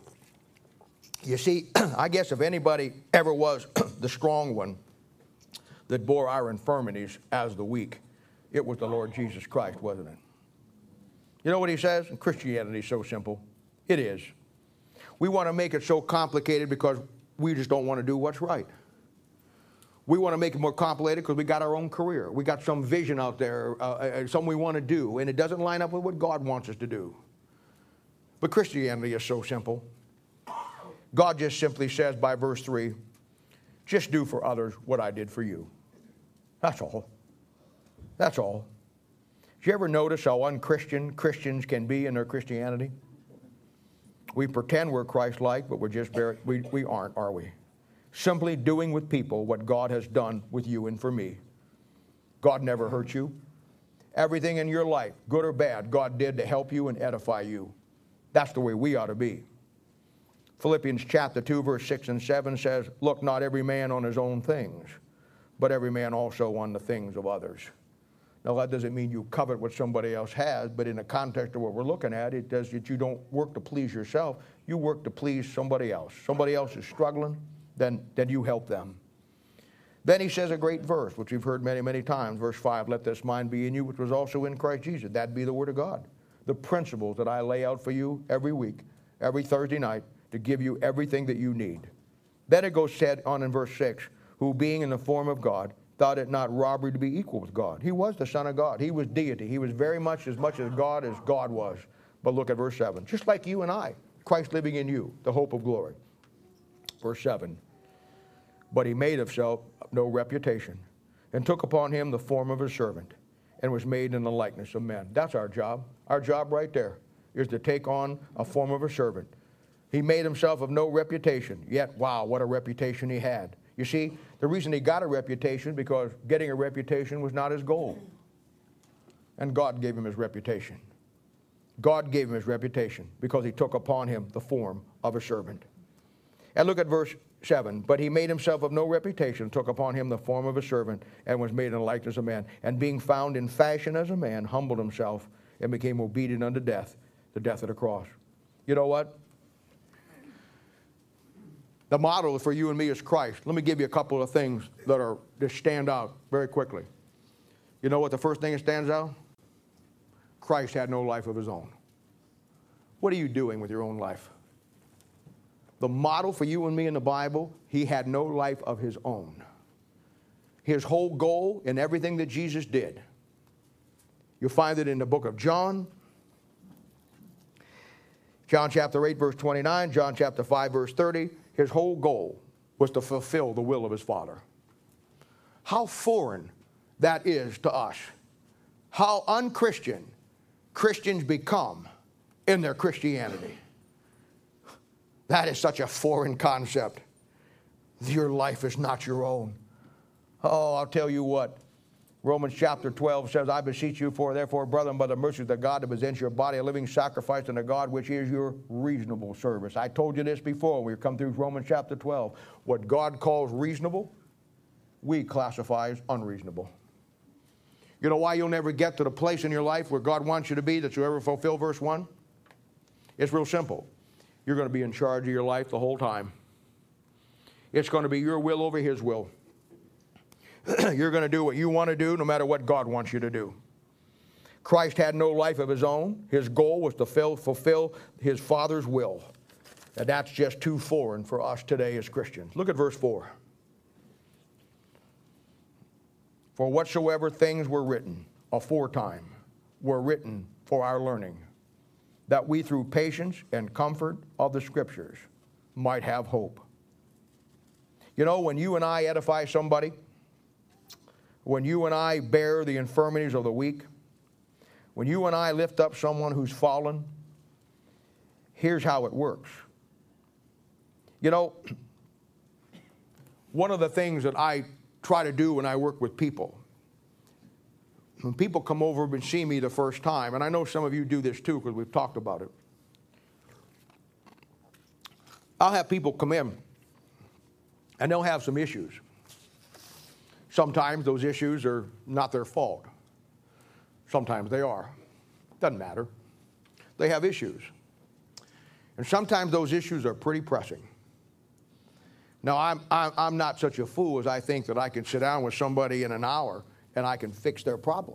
You see, I guess if anybody ever was the strong one that bore our infirmities as the weak, it was the Lord Jesus Christ, wasn't it? You know what he says? Christianity is so simple. It is. We want to make it so complicated because we just don't want to do what's right. We want to make it more complicated because we got our own career. We got some vision out there, uh, something we want to do, and it doesn't line up with what God wants us to do. But Christianity is so simple. God just simply says by verse three, just do for others what I did for you. That's all. That's all. Did you ever notice how unchristian Christians can be in their Christianity? We pretend we're Christ-like, but we're just very, we, we aren't, are we? Simply doing with people what God has done with you and for me. God never hurt you. Everything in your life, good or bad, God did to help you and edify you. That's the way we ought to be. Philippians chapter two, verse six and seven says, look not every man on his own things, but every man also on the things of others. Now, that doesn't mean you covet what somebody else has, but in the context of what we're looking at, it does that you don't work to please yourself. You work to please somebody else. Somebody else is struggling, then, then you help them. Then he says a great verse, which we've heard many, many times. Verse five, let this mind be in you, which was also in Christ Jesus. That be the word of God. The principles that I lay out for you every week, every Thursday night, to give you everything that you need. Then it goes said on in verse six, who being in the form of God, thought it not robbery to be equal with God. He was the Son of God. He was deity. He was very much as much as God as God was. But look at verse seven. Just like you and I, Christ living in you, the hope of glory. Verse seven. But he made of himself no reputation, and took upon him the form of a servant, and was made in the likeness of men. That's our job. Our job right there is to take on a form of a servant. He made himself of no reputation, yet, wow, what a reputation he had. You see, the reason he got a reputation because getting a reputation was not his goal. And God gave him his reputation. God gave him his reputation because he took upon him the form of a servant. And look at verse seven. But he made himself of no reputation, took upon him the form of a servant, and was made in the likeness of man. And being found in fashion as a man, humbled himself and became obedient unto death, the death of the cross. You know what? The model for you and me is Christ. Let me give you a couple of things that are that stand out very quickly. You know what the first thing that stands out? Christ had no life of his own. What are you doing with your own life? The model for you and me in the Bible, he had no life of his own. His whole goal in everything that Jesus did, you'll find it in the book of John, John chapter eight, verse twenty-nine, John chapter five, verse thirty. His whole goal was to fulfill the will of his Father. How foreign that is to us. How unchristian Christians become in their Christianity. That is such a foreign concept. Your life is not your own. Oh, I'll tell you what. Romans chapter twelve says, I beseech you for, therefore, brethren, by the mercies of God, to present your body a living sacrifice unto God, which is your reasonable service. I told you this before. We've come through Romans chapter twelve. What God calls reasonable, we classify as unreasonable. You know why you'll never get to the place in your life where God wants you to be, that you ever fulfill verse one? It's real simple. You're going to be in charge of your life the whole time. It's going to be your will over his will. You're going to do what you want to do no matter what God wants you to do. Christ had no life of his own. His goal was to fulfill his Father's will. And that's just too foreign for us today as Christians. Look at verse four. For whatsoever things were written aforetime were written for our learning, that we through patience and comfort of the Scriptures might have hope. You know, when you and I edify somebody, when you and I bear the infirmities of the weak, when you and I lift up someone who's fallen, here's how it works. You know, one of the things that I try to do when I work with people, when people come over and see me the first time, and I know some of you do this too because we've talked about it, I'll have people come in and they'll have some issues. Sometimes those issues are not their fault. Sometimes they are. Doesn't matter. They have issues. And sometimes those issues are pretty pressing. Now, I'm, I'm, I'm not such a fool as I think that I can sit down with somebody in an hour and I can fix their problem.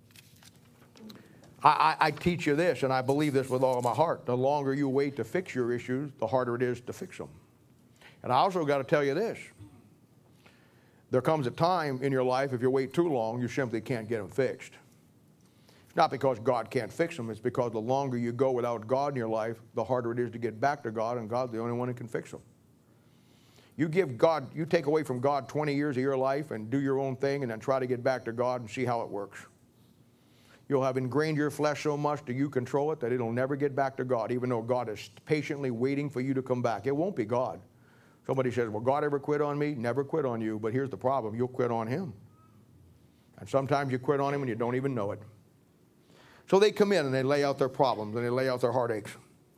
I, I, I teach you this, and I believe this with all of my heart. The longer you wait to fix your issues, the harder it is to fix them. And I also got to tell you this. There comes a time in your life, if you wait too long, you simply can't get them fixed. It's not because God can't fix them. It's because the longer you go without God in your life, the harder it is to get back to God, and God's the only one who can fix them. You give God, you take away from God twenty years of your life and do your own thing and then try to get back to God and see how it works. You'll have ingrained your flesh so much that you control it that it'll never get back to God, even though God is patiently waiting for you to come back. It won't be God. Somebody says, well, God ever quit on me? Never quit on you, but here's the problem. You'll quit on him. And sometimes you quit on him and you don't even know it. So they come in and they lay out their problems and they lay out their heartaches.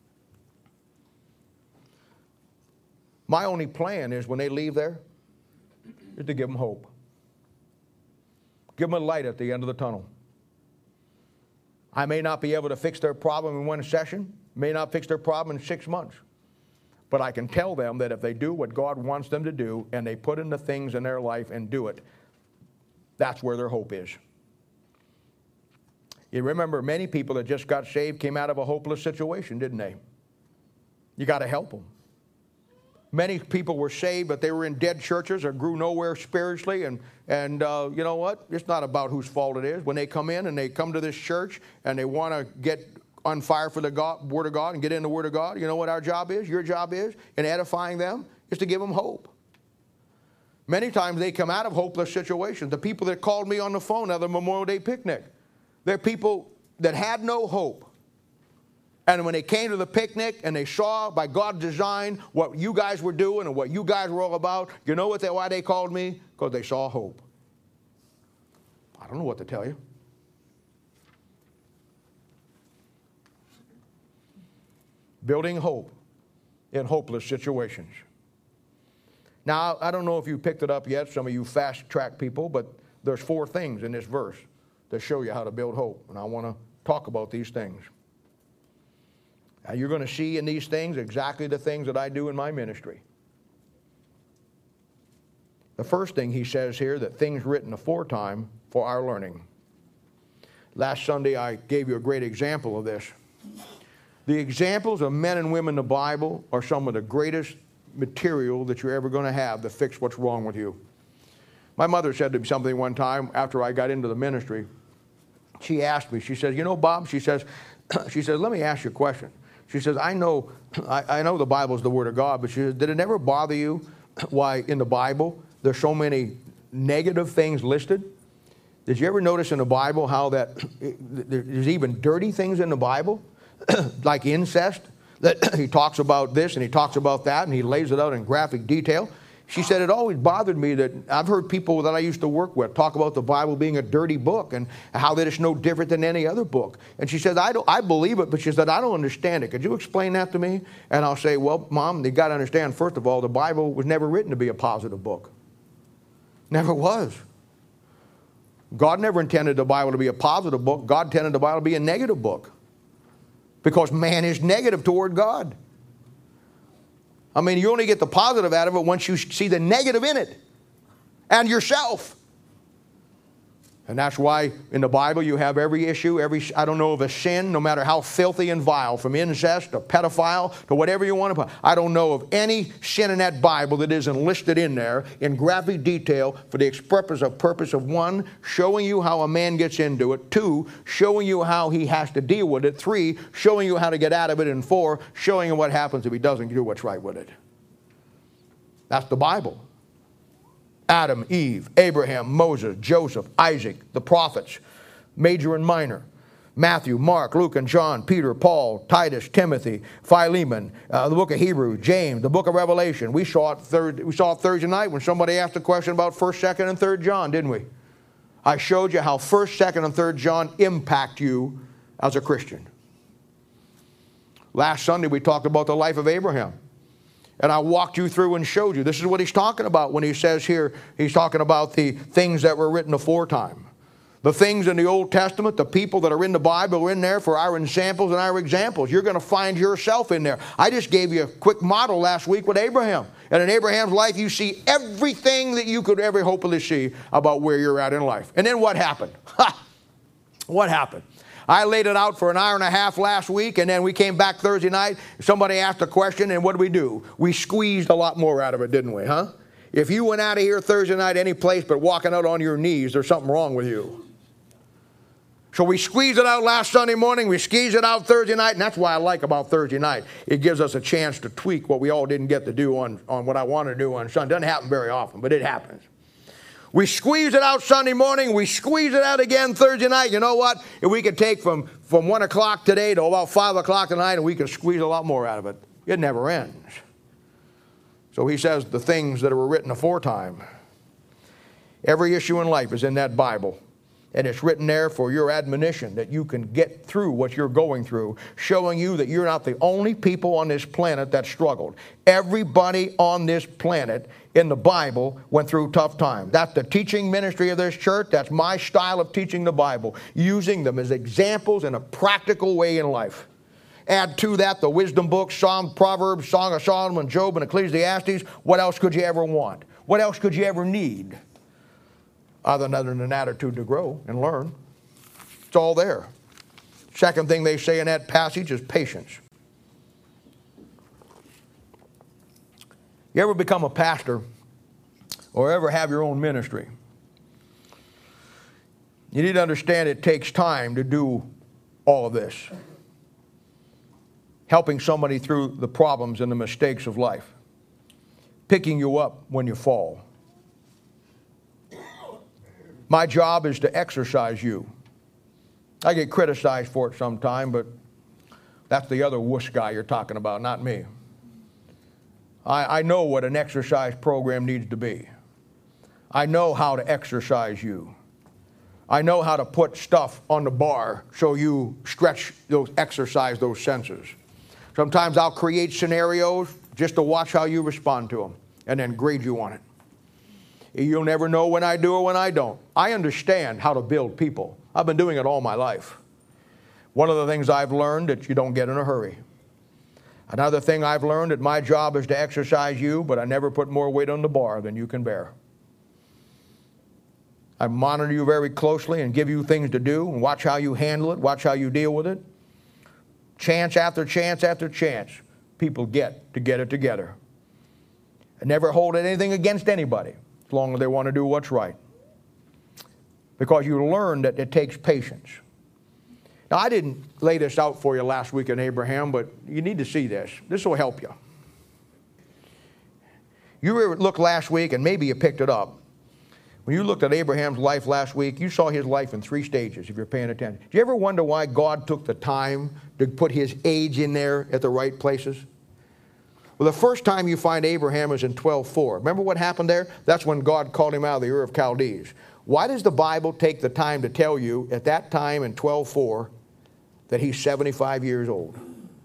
My only plan is when they leave there is to give them hope. Give them a light at the end of the tunnel. I may not be able to fix their problem in one session, may not fix their problem in six months. But I can tell them that if they do what God wants them to do and they put in the things in their life and do it, that's where their hope is. You remember many people that just got saved came out of a hopeless situation, didn't they? You got to help them. Many people were saved, but they were in dead churches or grew nowhere spiritually. And, and uh, you know what? It's not about whose fault it is. When they come in and they come to this church and they want to get on fire for the God, Word of God and get in the Word of God, you know what our job is? Your job is in edifying them is to give them hope. Many times they come out of hopeless situations. The people that called me on the phone at the Memorial Day picnic, they're people that had no hope. And when they came to the picnic and they saw by God's design what you guys were doing and what you guys were all about, you know what they, why they called me? Because they saw hope. I don't know what to tell you. Building hope in hopeless situations. Now, I don't know if you picked it up yet, some of you fast-track people, but there's four things in this verse that show you how to build hope. And I want to talk about these things. Now, you're going to see in these things exactly the things that I do in my ministry. The first thing he says here, that things written aforetime for our learning. Last Sunday, I gave you a great example of this. The examples of men and women in the Bible are some of the greatest material that you're ever going to have to fix what's wrong with you. My mother said to me something one time after I got into the ministry. She asked me, she says, you know, Bob, she says, she says, let me ask you a question. She says, I know, I, I know the Bible is the Word of God, but she says, did it ever bother you why in the Bible there's so many negative things listed? Did you ever notice in the Bible how that there's even dirty things in the Bible, like incest? That he talks about this and he talks about that and he lays it out in graphic detail. She said, it always bothered me that I've heard people that I used to work with talk about the Bible being a dirty book and how that it's no different than any other book. And she says, I, don't, I believe it, but she said, I don't understand it. Could you explain that to me? And I'll say, well, Mom, you got to understand, first of all, the Bible was never written to be a positive book. Never was. God never intended the Bible to be a positive book. God intended the Bible to be a negative book. Because man is negative toward God. I mean, you only get the positive out of it once you see the negative in it. And yourself. And that's why in the Bible you have every issue, every, I don't know of a sin, no matter how filthy and vile, from incest to pedophile to whatever you want to put. I don't know of any sin in that Bible that isn't listed in there in graphic detail for the express of purpose of one, showing you how a man gets into it. Two, showing you how he has to deal with it. Three, showing you how to get out of it. And four, showing you what happens if he doesn't do what's right with it. That's the Bible. Adam, Eve, Abraham, Moses, Joseph, Isaac, the prophets, major and minor, Matthew, Mark, Luke, and John, Peter, Paul, Titus, Timothy, Philemon, uh, the book of Hebrews, James, the book of Revelation. We saw it third, we saw it Thursday night when somebody asked a question about first, second, and third John, didn't we? I showed you how first, second, and third John impact you as a Christian. Last Sunday we talked about the life of Abraham. And I walked you through and showed you. This is what he's talking about when he says here, he's talking about the things that were written aforetime. The things in the Old Testament, the people that are in the Bible are in there for our samples and our examples. You're going to find yourself in there. I just gave you a quick model last week with Abraham. And in Abraham's life, you see everything that you could ever hopefully see about where you're at in life. And then what happened? Ha! What happened? I laid it out for an hour and a half last week, and then we came back Thursday night. Somebody asked a question, and what did we do? We squeezed a lot more out of it, didn't we, huh? If you went out of here Thursday night any place but walking out on your knees, there's something wrong with you. So we squeezed it out last Sunday morning. We squeezed it out Thursday night, and that's why I like about Thursday night. It gives us a chance to tweak what we all didn't get to do on, on what I wanted to do on Sunday. It doesn't happen very often, but it happens. We squeezed it out Sunday morning. We squeezed it out again Thursday night. You know what? If we could take from, from one o'clock today to about five o'clock tonight, and we could squeeze a lot more out of it. It never ends. So he says the things that were written aforetime. Every issue in life is in that Bible. And it's written there for your admonition, that you can get through what you're going through, showing you that you're not the only people on this planet that struggled. Everybody on this planet in the Bible went through tough times. That's the teaching ministry of this church. That's my style of teaching the Bible, using them as examples in a practical way in life. Add to that the wisdom books, Psalm, Proverbs, Song of Solomon, Job, and Ecclesiastes. What else could you ever want? What else could you ever need? Other than an attitude to grow and learn. It's all there. Second thing they say in that passage is patience. You ever become a pastor or ever have your own ministry? You need to understand it takes time to do all of this. Helping somebody through the problems and the mistakes of life. Picking you up when you fall. My job is to exercise you. I get criticized for it sometime, but that's the other wuss guy you're talking about, not me. I, I know what an exercise program needs to be. I know how to exercise you. I know how to put stuff on the bar so you stretch those, exercise those senses. Sometimes I'll create scenarios just to watch how you respond to them and then grade you on it. You'll never know when I do or when I don't. I understand how to build people. I've been doing it all my life. One of the things I've learned that you don't get in a hurry. Another thing I've learned that my job is to exercise you, but I never put more weight on the bar than you can bear. I monitor you very closely and give you things to do and watch how you handle it, watch how you deal with it. Chance after chance after chance, people get to get it together. I never hold anything against anybody as long as they want to do what's right. Because you learn that it takes patience. Now, I didn't lay this out for you last week in Abraham, but you need to see this. This will help you. You looked last week, and maybe you picked it up. When you looked at Abraham's life last week, you saw his life in three stages, if you're paying attention. Do you ever wonder why God took the time to put his age in there at the right places? Well, the first time you find Abraham is in twelve four. Remember what happened there? That's when God called him out of the Ur of Chaldees. Why does the Bible take the time to tell you at that time in twelve four that he's seventy-five years old?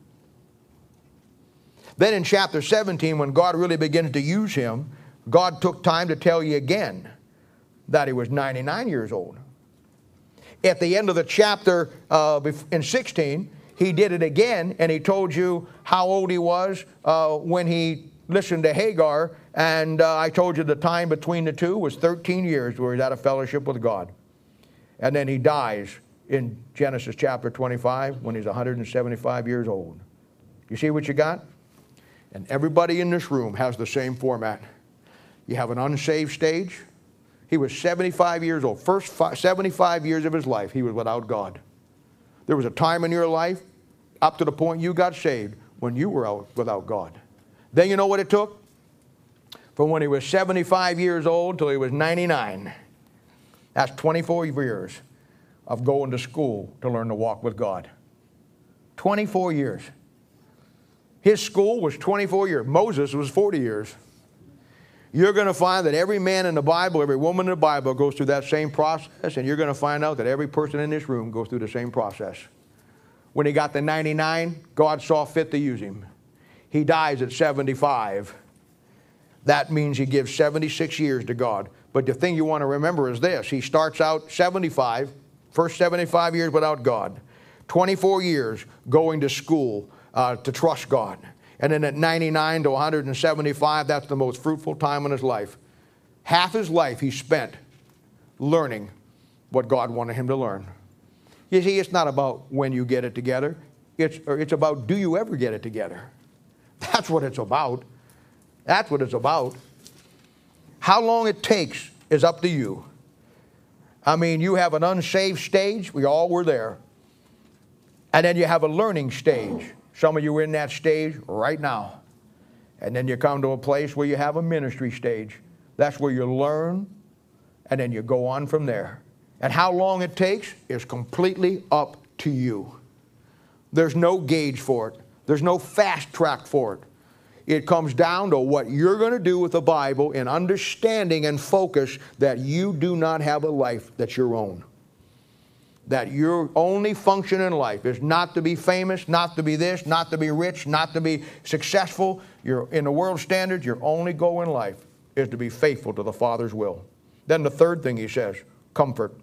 Then in chapter seventeen, when God really begins to use him, God took time to tell you again that he was ninety-nine years old. At the end of the chapter uh, in sixteen, he did it again, and he told you how old he was uh, when he listened to Hagar, and uh, I told you the time between the two was thirteen years where he's out of fellowship with God. And then he dies in Genesis chapter twenty-five when he's one hundred seventy-five years old. You see what you got? And everybody in this room has the same format. You have an unsaved stage. He was seventy-five years old. First five, seventy-five years of his life, he was without God. There was a time in your life, up to the point you got saved, when you were out without God. Then you know what it took? From when he was seventy-five years old till he was ninety-nine. That's twenty-four years of going to school to learn to walk with God. twenty-four years. His school was twenty-four years. Moses was forty years. You're going to find that every man in the Bible, every woman in the Bible goes through that same process, and you're going to find out that every person in this room goes through the same process. When he got to ninety-nine, God saw fit to use him. He dies at seventy-five. That means he gives seventy-six years to God. But the thing you want to remember is this. He starts out seventy-five, first seventy-five years without God. twenty-four years going to school uh, to trust God. And then at ninety-nine to one hundred seventy-five, that's the most fruitful time in his life. Half his life he spent learning what God wanted him to learn. You see, it's not about when you get it together. It's, or it's about, do you ever get it together? That's what it's about. That's what it's about. How long it takes is up to you. I mean, you have an unsaved stage. We all were there. And then you have a learning stage. Some of you are in that stage right now. And then you come to a place where you have a ministry stage. That's where you learn, and then you go on from there. And how long it takes is completely up to you. There's no gauge for it. There's no fast track for it. It comes down to what you're going to do with the Bible in understanding and focus that you do not have a life that's your own. That your only function in life is not to be famous, not to be this, not to be rich, not to be successful. You're, in the world standards, your only goal in life is to be faithful to the Father's will. Then the third thing he says, comfort.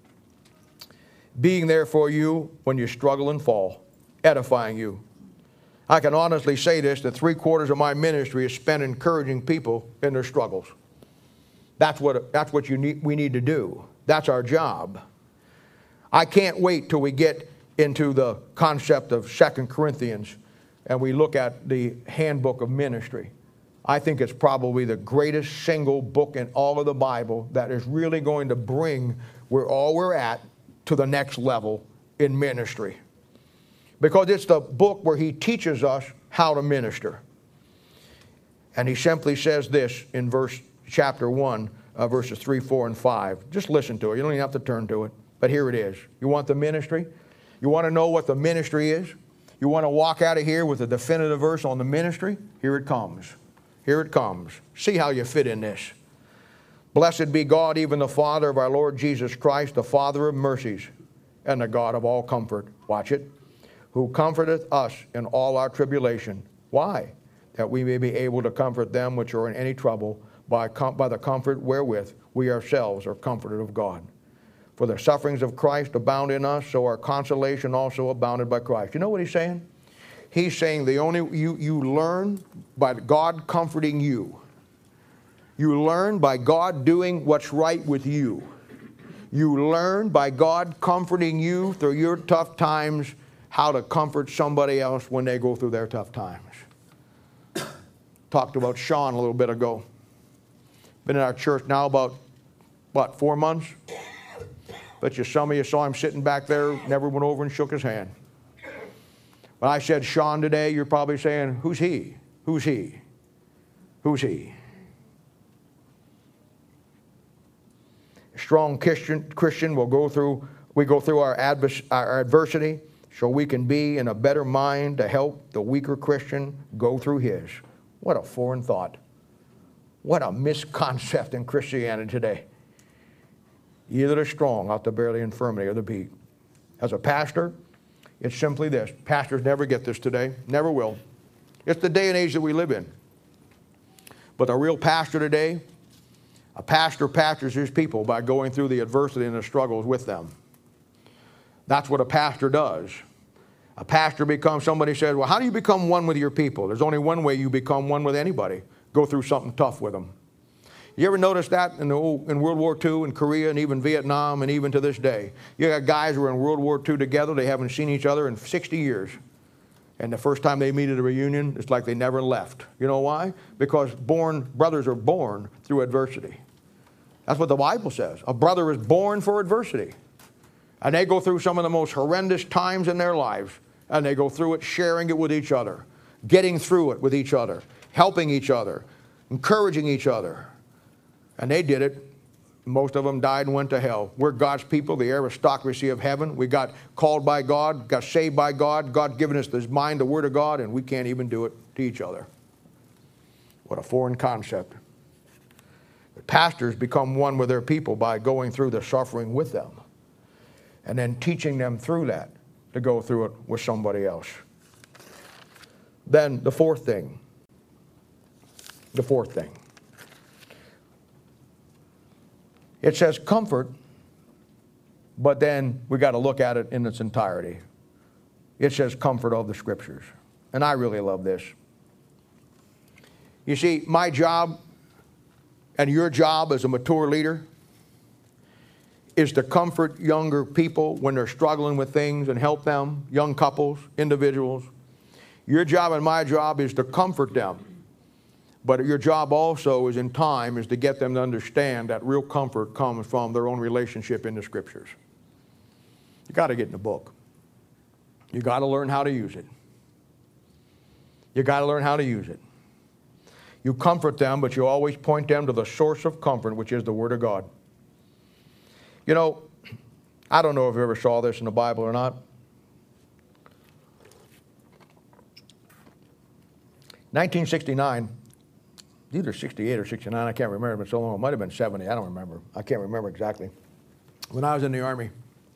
Being there for you when you struggle and fall, edifying you. I can honestly say this, that three quarters of my ministry is spent encouraging people in their struggles. That's what, that's what you need, we need to do. That's our job. I can't wait till we get into the concept of Second Corinthians and we look at the handbook of ministry. I think it's probably the greatest single book in all of the Bible that is really going to bring where all we're at to the next level in ministry. Because it's the book where he teaches us how to minister. And he simply says this in verse chapter one uh, verses three, four, and five. Just listen to it. You don't even have to turn to it. But here it is. You want the ministry? You want to know what the ministry is? You want to walk out of here with a definitive verse on the ministry? Here it comes. Here it comes. See how you fit in this. Blessed be God, even the Father of our Lord Jesus Christ, the Father of mercies, and the God of all comfort. Watch it. Who comforteth us in all our tribulation. Why? That we may be able to comfort them which are in any trouble by, com- by the comfort wherewith we ourselves are comforted of God. For the sufferings of Christ abound in us, so our consolation also abounded by Christ. You know what he's saying? He's saying the only you, you learn by God comforting you. You learn by God doing what's right with you. You learn by God comforting you through your tough times how to comfort somebody else when they go through their tough times. Talked about Sean a little bit ago. Been in our church now about, what, four months? Bet you some of you saw him sitting back there, never went over and shook his hand. When I said Sean today, you're probably saying, who's he? Who's he? Who's he? A strong Christian, Christian will go through, we go through our, advers, our adversity so we can be in a better mind to help the weaker Christian go through his. What a foreign thought. What a misconcept in Christianity today. Either the strong ought to bear the infirmity or the weak. As a pastor, it's simply this. Pastors never get this today. Never will. It's the day and age that we live in. But a real pastor today, a pastor pastors his people by going through the adversity and the struggles with them. That's what a pastor does. A pastor becomes somebody who says, well, how do you become one with your people? There's only one way you become one with anybody. Go through something tough with them. You ever notice that in, the, in World War Two, in Korea, and even Vietnam, and even to this day? You got guys who were in World War Two together. They haven't seen each other in sixty years. And the first time they meet at a reunion, it's like they never left. You know why? Because born brothers are born through adversity. That's what the Bible says. A brother is born for adversity. And they go through some of the most horrendous times in their lives. And they go through it sharing it with each other, getting through it with each other, helping each other, encouraging each other. And they did it. Most of them died and went to hell. We're God's people, the aristocracy of heaven. We got called by God, got saved by God. God given us this mind, the Word of God, and we can't even do it to each other. What a foreign concept. But pastors become one with their people by going through the suffering with them and then teaching them through that to go through it with somebody else. Then the fourth thing. The fourth thing. It says comfort, but then we got to look at it in its entirety. It says comfort of the Scriptures. And I really love this. You see, my job and your job as a mature leader is to comfort younger people when they're struggling with things and help them, young couples, individuals. Your job and my job is to comfort them. But your job also is in time is to get them to understand that real comfort comes from their own relationship in the Scriptures. You got to get in the book. You got to learn how to use it. You got to learn how to use it. You comfort them, but you always point them to the source of comfort, which is the Word of God. You know, I don't know if you ever saw this in the Bible or not. nineteen sixty-nine, either sixty-eight or sixty-nine, I can't remember, it's been so long, it might have been seventy, I don't remember. I can't remember exactly. When I was in the Army,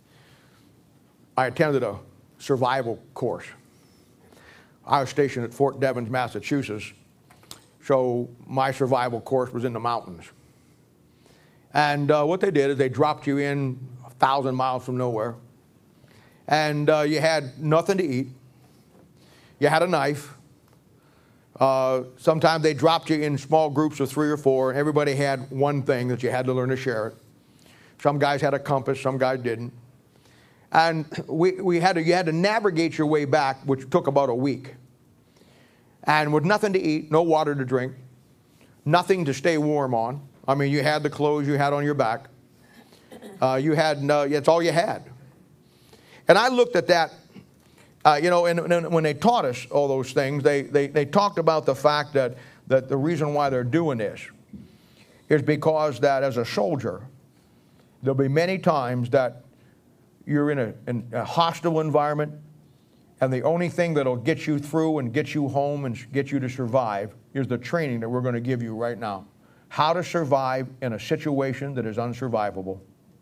I attended a survival course. I was stationed at Fort Devens, Massachusetts, so my survival course was in the mountains. And uh, what they did is they dropped you in a thousand miles from nowhere, and uh, you had nothing to eat. You had a knife. Uh, sometimes they dropped you in small groups of three or four, and everybody had one thing that you had to learn to share it. Some guys had a compass, some guys didn't. And we, we had to, you had to navigate your way back, which took about a week. And with nothing to eat, no water to drink, nothing to stay warm on. I mean, you had the clothes you had on your back. Uh, you had, uh, that's all you had. And I looked at that, uh, you know, and, and when they taught us all those things, they, they, they talked about the fact that, that the reason why they're doing this is because that as a soldier, there'll be many times that you're in a, in a hostile environment, and the only thing that'll get you through and get you home and get you to survive is the training that we're going to give you right now. How to survive in a situation that is unsurvivable.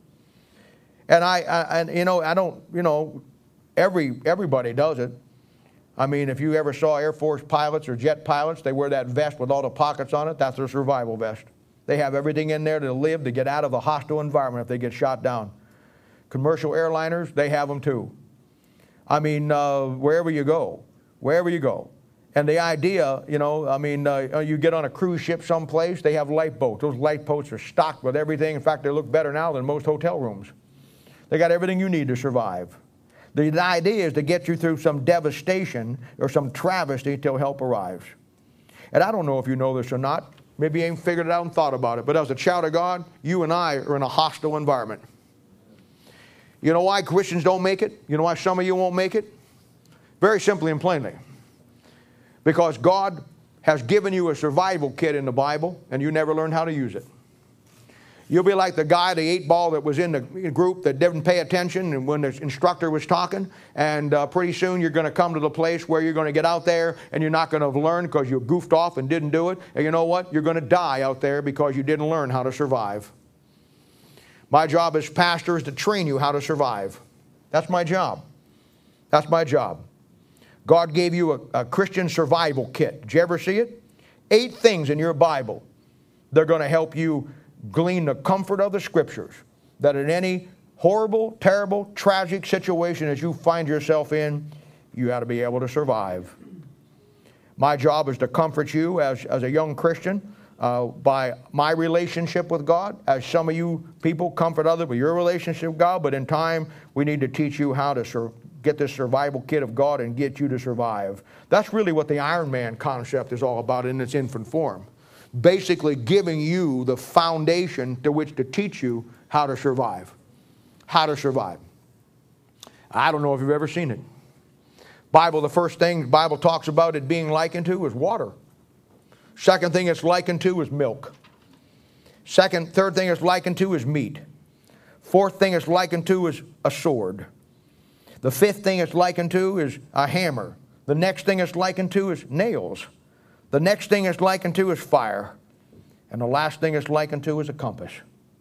And I, I and you know, I don't, you know, every everybody does it. I mean, if you ever saw Air Force pilots or jet pilots, they wear that vest with all the pockets on it. That's their survival vest. They have everything in there to live, to get out of a hostile environment if they get shot down. Commercial airliners, they have them too. I mean, uh, wherever you go, wherever you go. And the idea, you know, I mean, uh, you get on a cruise ship someplace, they have lifeboats. Those lifeboats are stocked with everything. In fact, they look better now than most hotel rooms. They got everything you need to survive. The, the idea is to get you through some devastation or some travesty till help arrives. And I don't know if you know this or not. Maybe you ain't figured it out and thought about it. But as a child of God, you and I are in a hostile environment. You know why Christians don't make it? You know why some of you won't make it? Very simply and plainly. Because God has given you a survival kit in the Bible, and you never learned how to use it. You'll be like the guy, the eight ball that was in the group that didn't pay attention and when the instructor was talking, and uh, pretty soon you're going to come to the place where you're going to get out there and you're not going to have learned because you goofed off and didn't do it. And you know what? You're going to die out there because you didn't learn how to survive. My job as pastor is to train you how to survive. That's my job. That's my job. God gave you a, a Christian survival kit. Did you ever see it? Eight things in your Bible. They're going to help you glean the comfort of the Scriptures, that in any horrible, terrible, tragic situation that you find yourself in, you ought to be able to survive. My job is to comfort you as, as a young Christian uh, by my relationship with God, as some of you people comfort others with your relationship with God, but in time we need to teach you how to sur- get this survival kit of God and get you to survive. That's really what the Iron Man concept is all about in its infant form. Basically giving you the foundation to which to teach you how to survive. How to survive. I don't know if you've ever seen it. Bible, the first thing the Bible talks about it being likened to is water. Second thing it's likened to is milk. Second, third thing it's likened to is meat. Fourth thing it's likened to is a sword. The fifth thing it's likened to is a hammer. The next thing it's likened to is nails. The next thing it's likened to is fire. And the last thing it's likened to is a compass.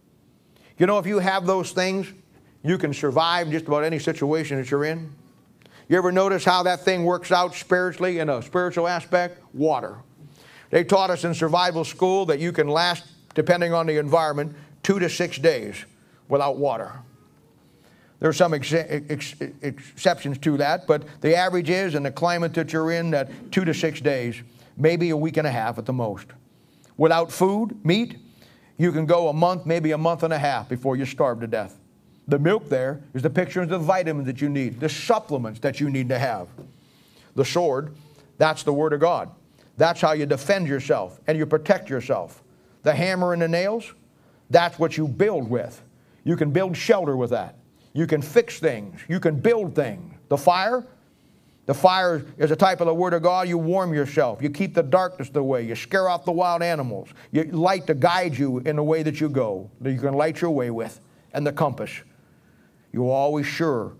You know, if you have those things, you can survive just about any situation that you're in. You ever notice how that thing works out spiritually in a spiritual aspect? Water. They taught us in survival school that you can last, depending on the environment, two to six days without water. There are some ex ex exceptions to that, but the average is in the climate that you're in that two to six days, maybe a week and a half at the most. Without food, meat, you can go a month, maybe a month and a half before you starve to death. The milk there is the picture of the vitamins that you need, the supplements that you need to have. The sword, that's the Word of God. That's how you defend yourself and you protect yourself. The hammer and the nails, that's what you build with. You can build shelter with that. You can fix things. You can build things. The fire, the fire is a type of the Word of God. You warm yourself. You keep the darkness away. You scare off the wild animals. You light to guide you in the way that you go, that you can light your way with. And the compass. You're always sure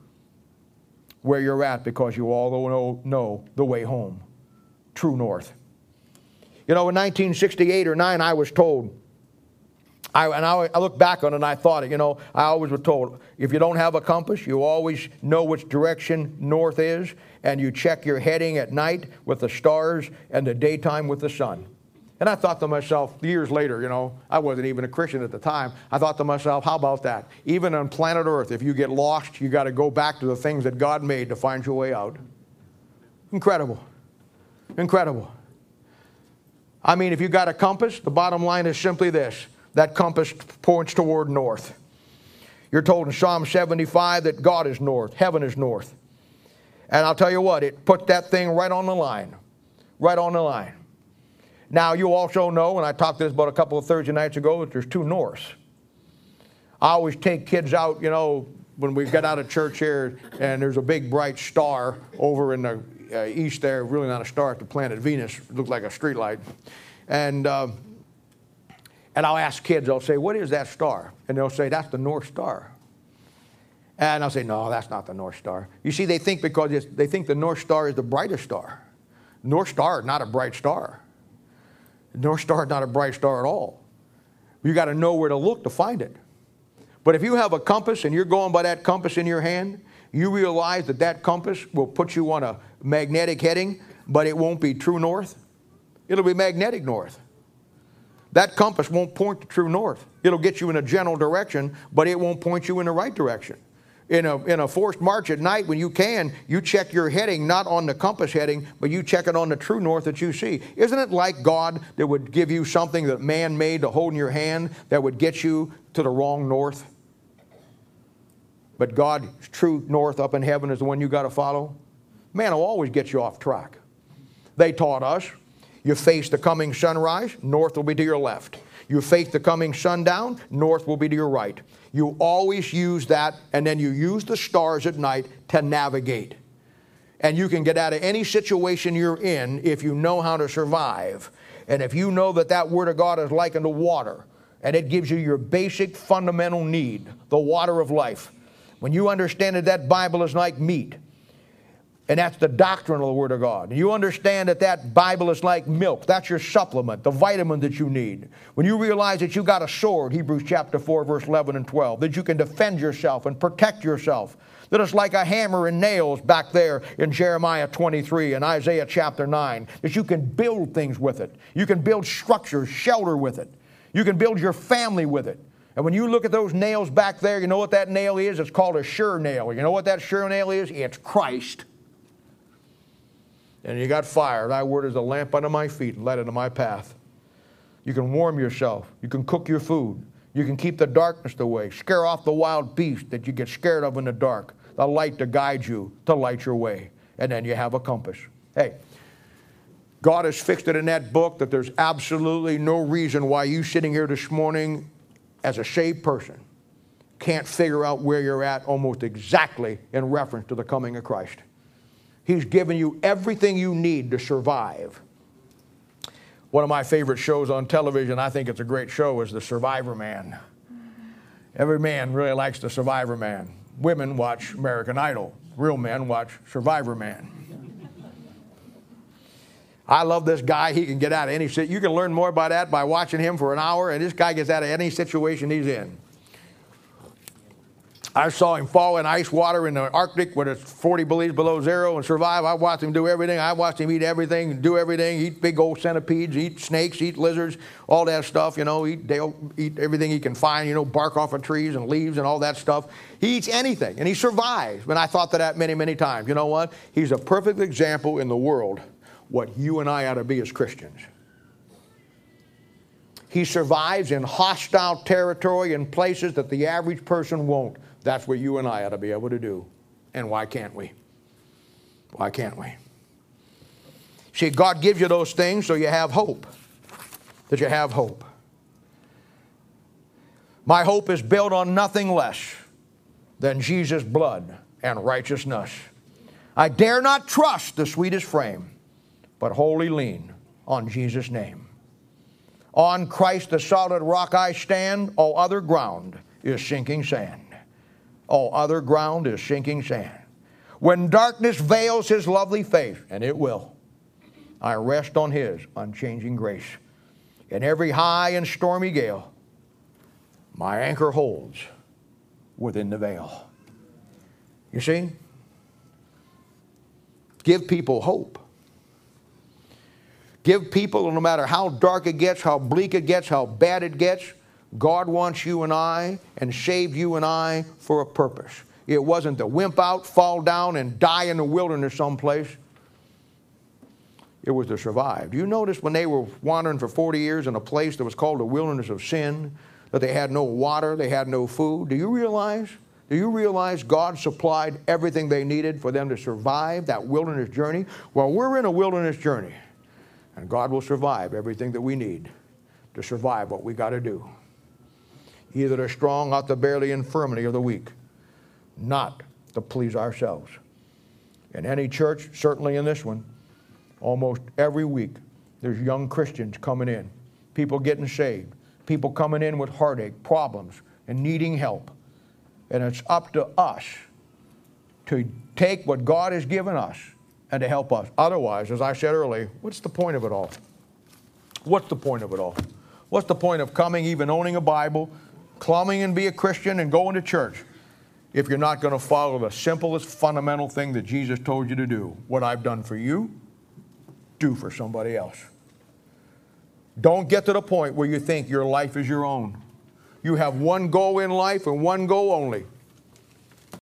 where you're at because you all know, know the way home. True north. You know, in nineteen sixty-eight or nine, I was told, I, and I, I look back on it and I thought, you know, I always was told, if you don't have a compass, you always know which direction north is, and you check your heading at night with the stars and the daytime with the sun. And I thought to myself, years later, you know, I wasn't even a Christian at the time, I thought to myself, how about that? Even on planet Earth, if you get lost, you got to go back to the things that God made to find your way out. Incredible. Incredible. I mean, if you got a compass, the bottom line is simply this. That compass points toward north. You're told in Psalm seventy-five that God is north, heaven is north. And I'll tell you what, it put that thing right on the line. Right on the line. Now, you also know, and I talked this about a couple of Thursday nights ago, that there's two norths. I always take kids out, you know, when we get out of church here, and there's a big bright star over in the uh, east there, really not a star, it's the planet Venus. It looked like a street light. And, uh, And I'll ask kids, I'll say, what is that star? And they'll say, that's the North Star. And I'll say, no, that's not the North Star. You see, they think because it's, they think the North Star is the brightest star. North Star is not a bright star. The North Star is not a bright star at all. You got to know where to look to find it. But if you have a compass and you're going by that compass in your hand, you realize that that compass will put you on a magnetic heading, but it won't be true north. It'll be magnetic north. That compass won't point to true north. It'll get you in a general direction, but it won't point you in the right direction. In a, in a forced march at night, when you can, you check your heading not on the compass heading, but you check it on the true north that you see. Isn't it like God that would give you something that man made to hold in your hand that would get you to the wrong north? But God's true north up in heaven is the one you got to follow. Man will always get you off track. They taught us, you face the coming sunrise, north will be to your left. You face the coming sundown, north will be to your right. You always use that, and then you use the stars at night to navigate. And you can get out of any situation you're in if you know how to survive. And if you know that that Word of God is likened to water, and it gives you your basic fundamental need, the water of life. When you understand that that Bible is like meat, and that's the doctrine of the Word of God. And you understand that that Bible is like milk. That's your supplement, the vitamin that you need. When you realize that you got a sword, Hebrews chapter four, verse eleven and twelve, that you can defend yourself and protect yourself. That it's like a hammer and nails back there in Jeremiah twenty-three and Isaiah chapter nine. That you can build things with it. You can build structures, shelter with it. You can build your family with it. And when you look at those nails back there, you know what that nail is? It's called a sure nail. You know what that sure nail is? It's Christ. And you got fire. Thy word is a lamp unto my feet and light unto my path. You can warm yourself. You can cook your food. You can keep the darkness away. Scare off the wild beast that you get scared of in the dark. The light to guide you, to light your way. And then you have a compass. Hey, God has fixed it in that book that there's absolutely no reason why you sitting here this morning as a saved person can't figure out where you're at almost exactly in reference to the coming of Christ. He's given you everything you need to survive. One of my favorite shows on television, I think it's a great show, is The Survivor Man. Every man really likes The Survivor Man. Women watch American Idol. Real men watch Survivor Man. I love this guy. He can get out of any situation. You can learn more about that by watching him for an hour, and this guy gets out of any situation he's in. I saw him fall in ice water in the Arctic when it's forty degrees below zero and survive. I watched him do everything. I watched him eat everything, do everything, eat big old centipedes, eat snakes, eat lizards, all that stuff, you know, eat, they'll eat everything he can find, you know, bark off of trees and leaves and all that stuff. He eats anything, and he survives. And I thought that many, many times. You know what? He's a perfect example in the world what you and I ought to be as Christians. He survives in hostile territory in places that the average person won't. That's what you and I ought to be able to do. And why can't we? Why can't we? See, God gives you those things so you have hope. That you have hope. My hope is built on nothing less than Jesus' blood and righteousness. I dare not trust the sweetest frame, but wholly lean on Jesus' name. On Christ the solid rock I stand, all other ground is sinking sand. All other ground is sinking sand. When darkness veils his lovely face, and it will, I rest on his unchanging grace. In every high and stormy gale, my anchor holds within the veil. You see? Give people hope. Give people, no matter how dark it gets, how bleak it gets, how bad it gets, God wants you and I and saved you and I for a purpose. It wasn't to wimp out, fall down, and die in the wilderness someplace. It was to survive. Do you notice when they were wandering for forty years in a place that was called the wilderness of sin, that they had no water, they had no food? Do you realize? Do you realize God supplied everything they needed for them to survive that wilderness journey? Well, we're in a wilderness journey, and God will survive everything that we need to survive what we got to do. Either the strong ought to bear the infirmity of the weak, not to please ourselves. In any church, certainly in this one, almost every week, there's young Christians coming in, people getting saved, people coming in with heartache, problems, and needing help. And it's up to us to take what God has given us and to help us. Otherwise, as I said earlier, what's the point of it all? What's the point of it all? What's the point of coming, even owning a Bible, claiming and be a Christian and going to church, if you're not going to follow the simplest fundamental thing that Jesus told you to do? What I've done for you, do for somebody else. Don't get to the point where you think your life is your own. You have one goal in life and one goal only.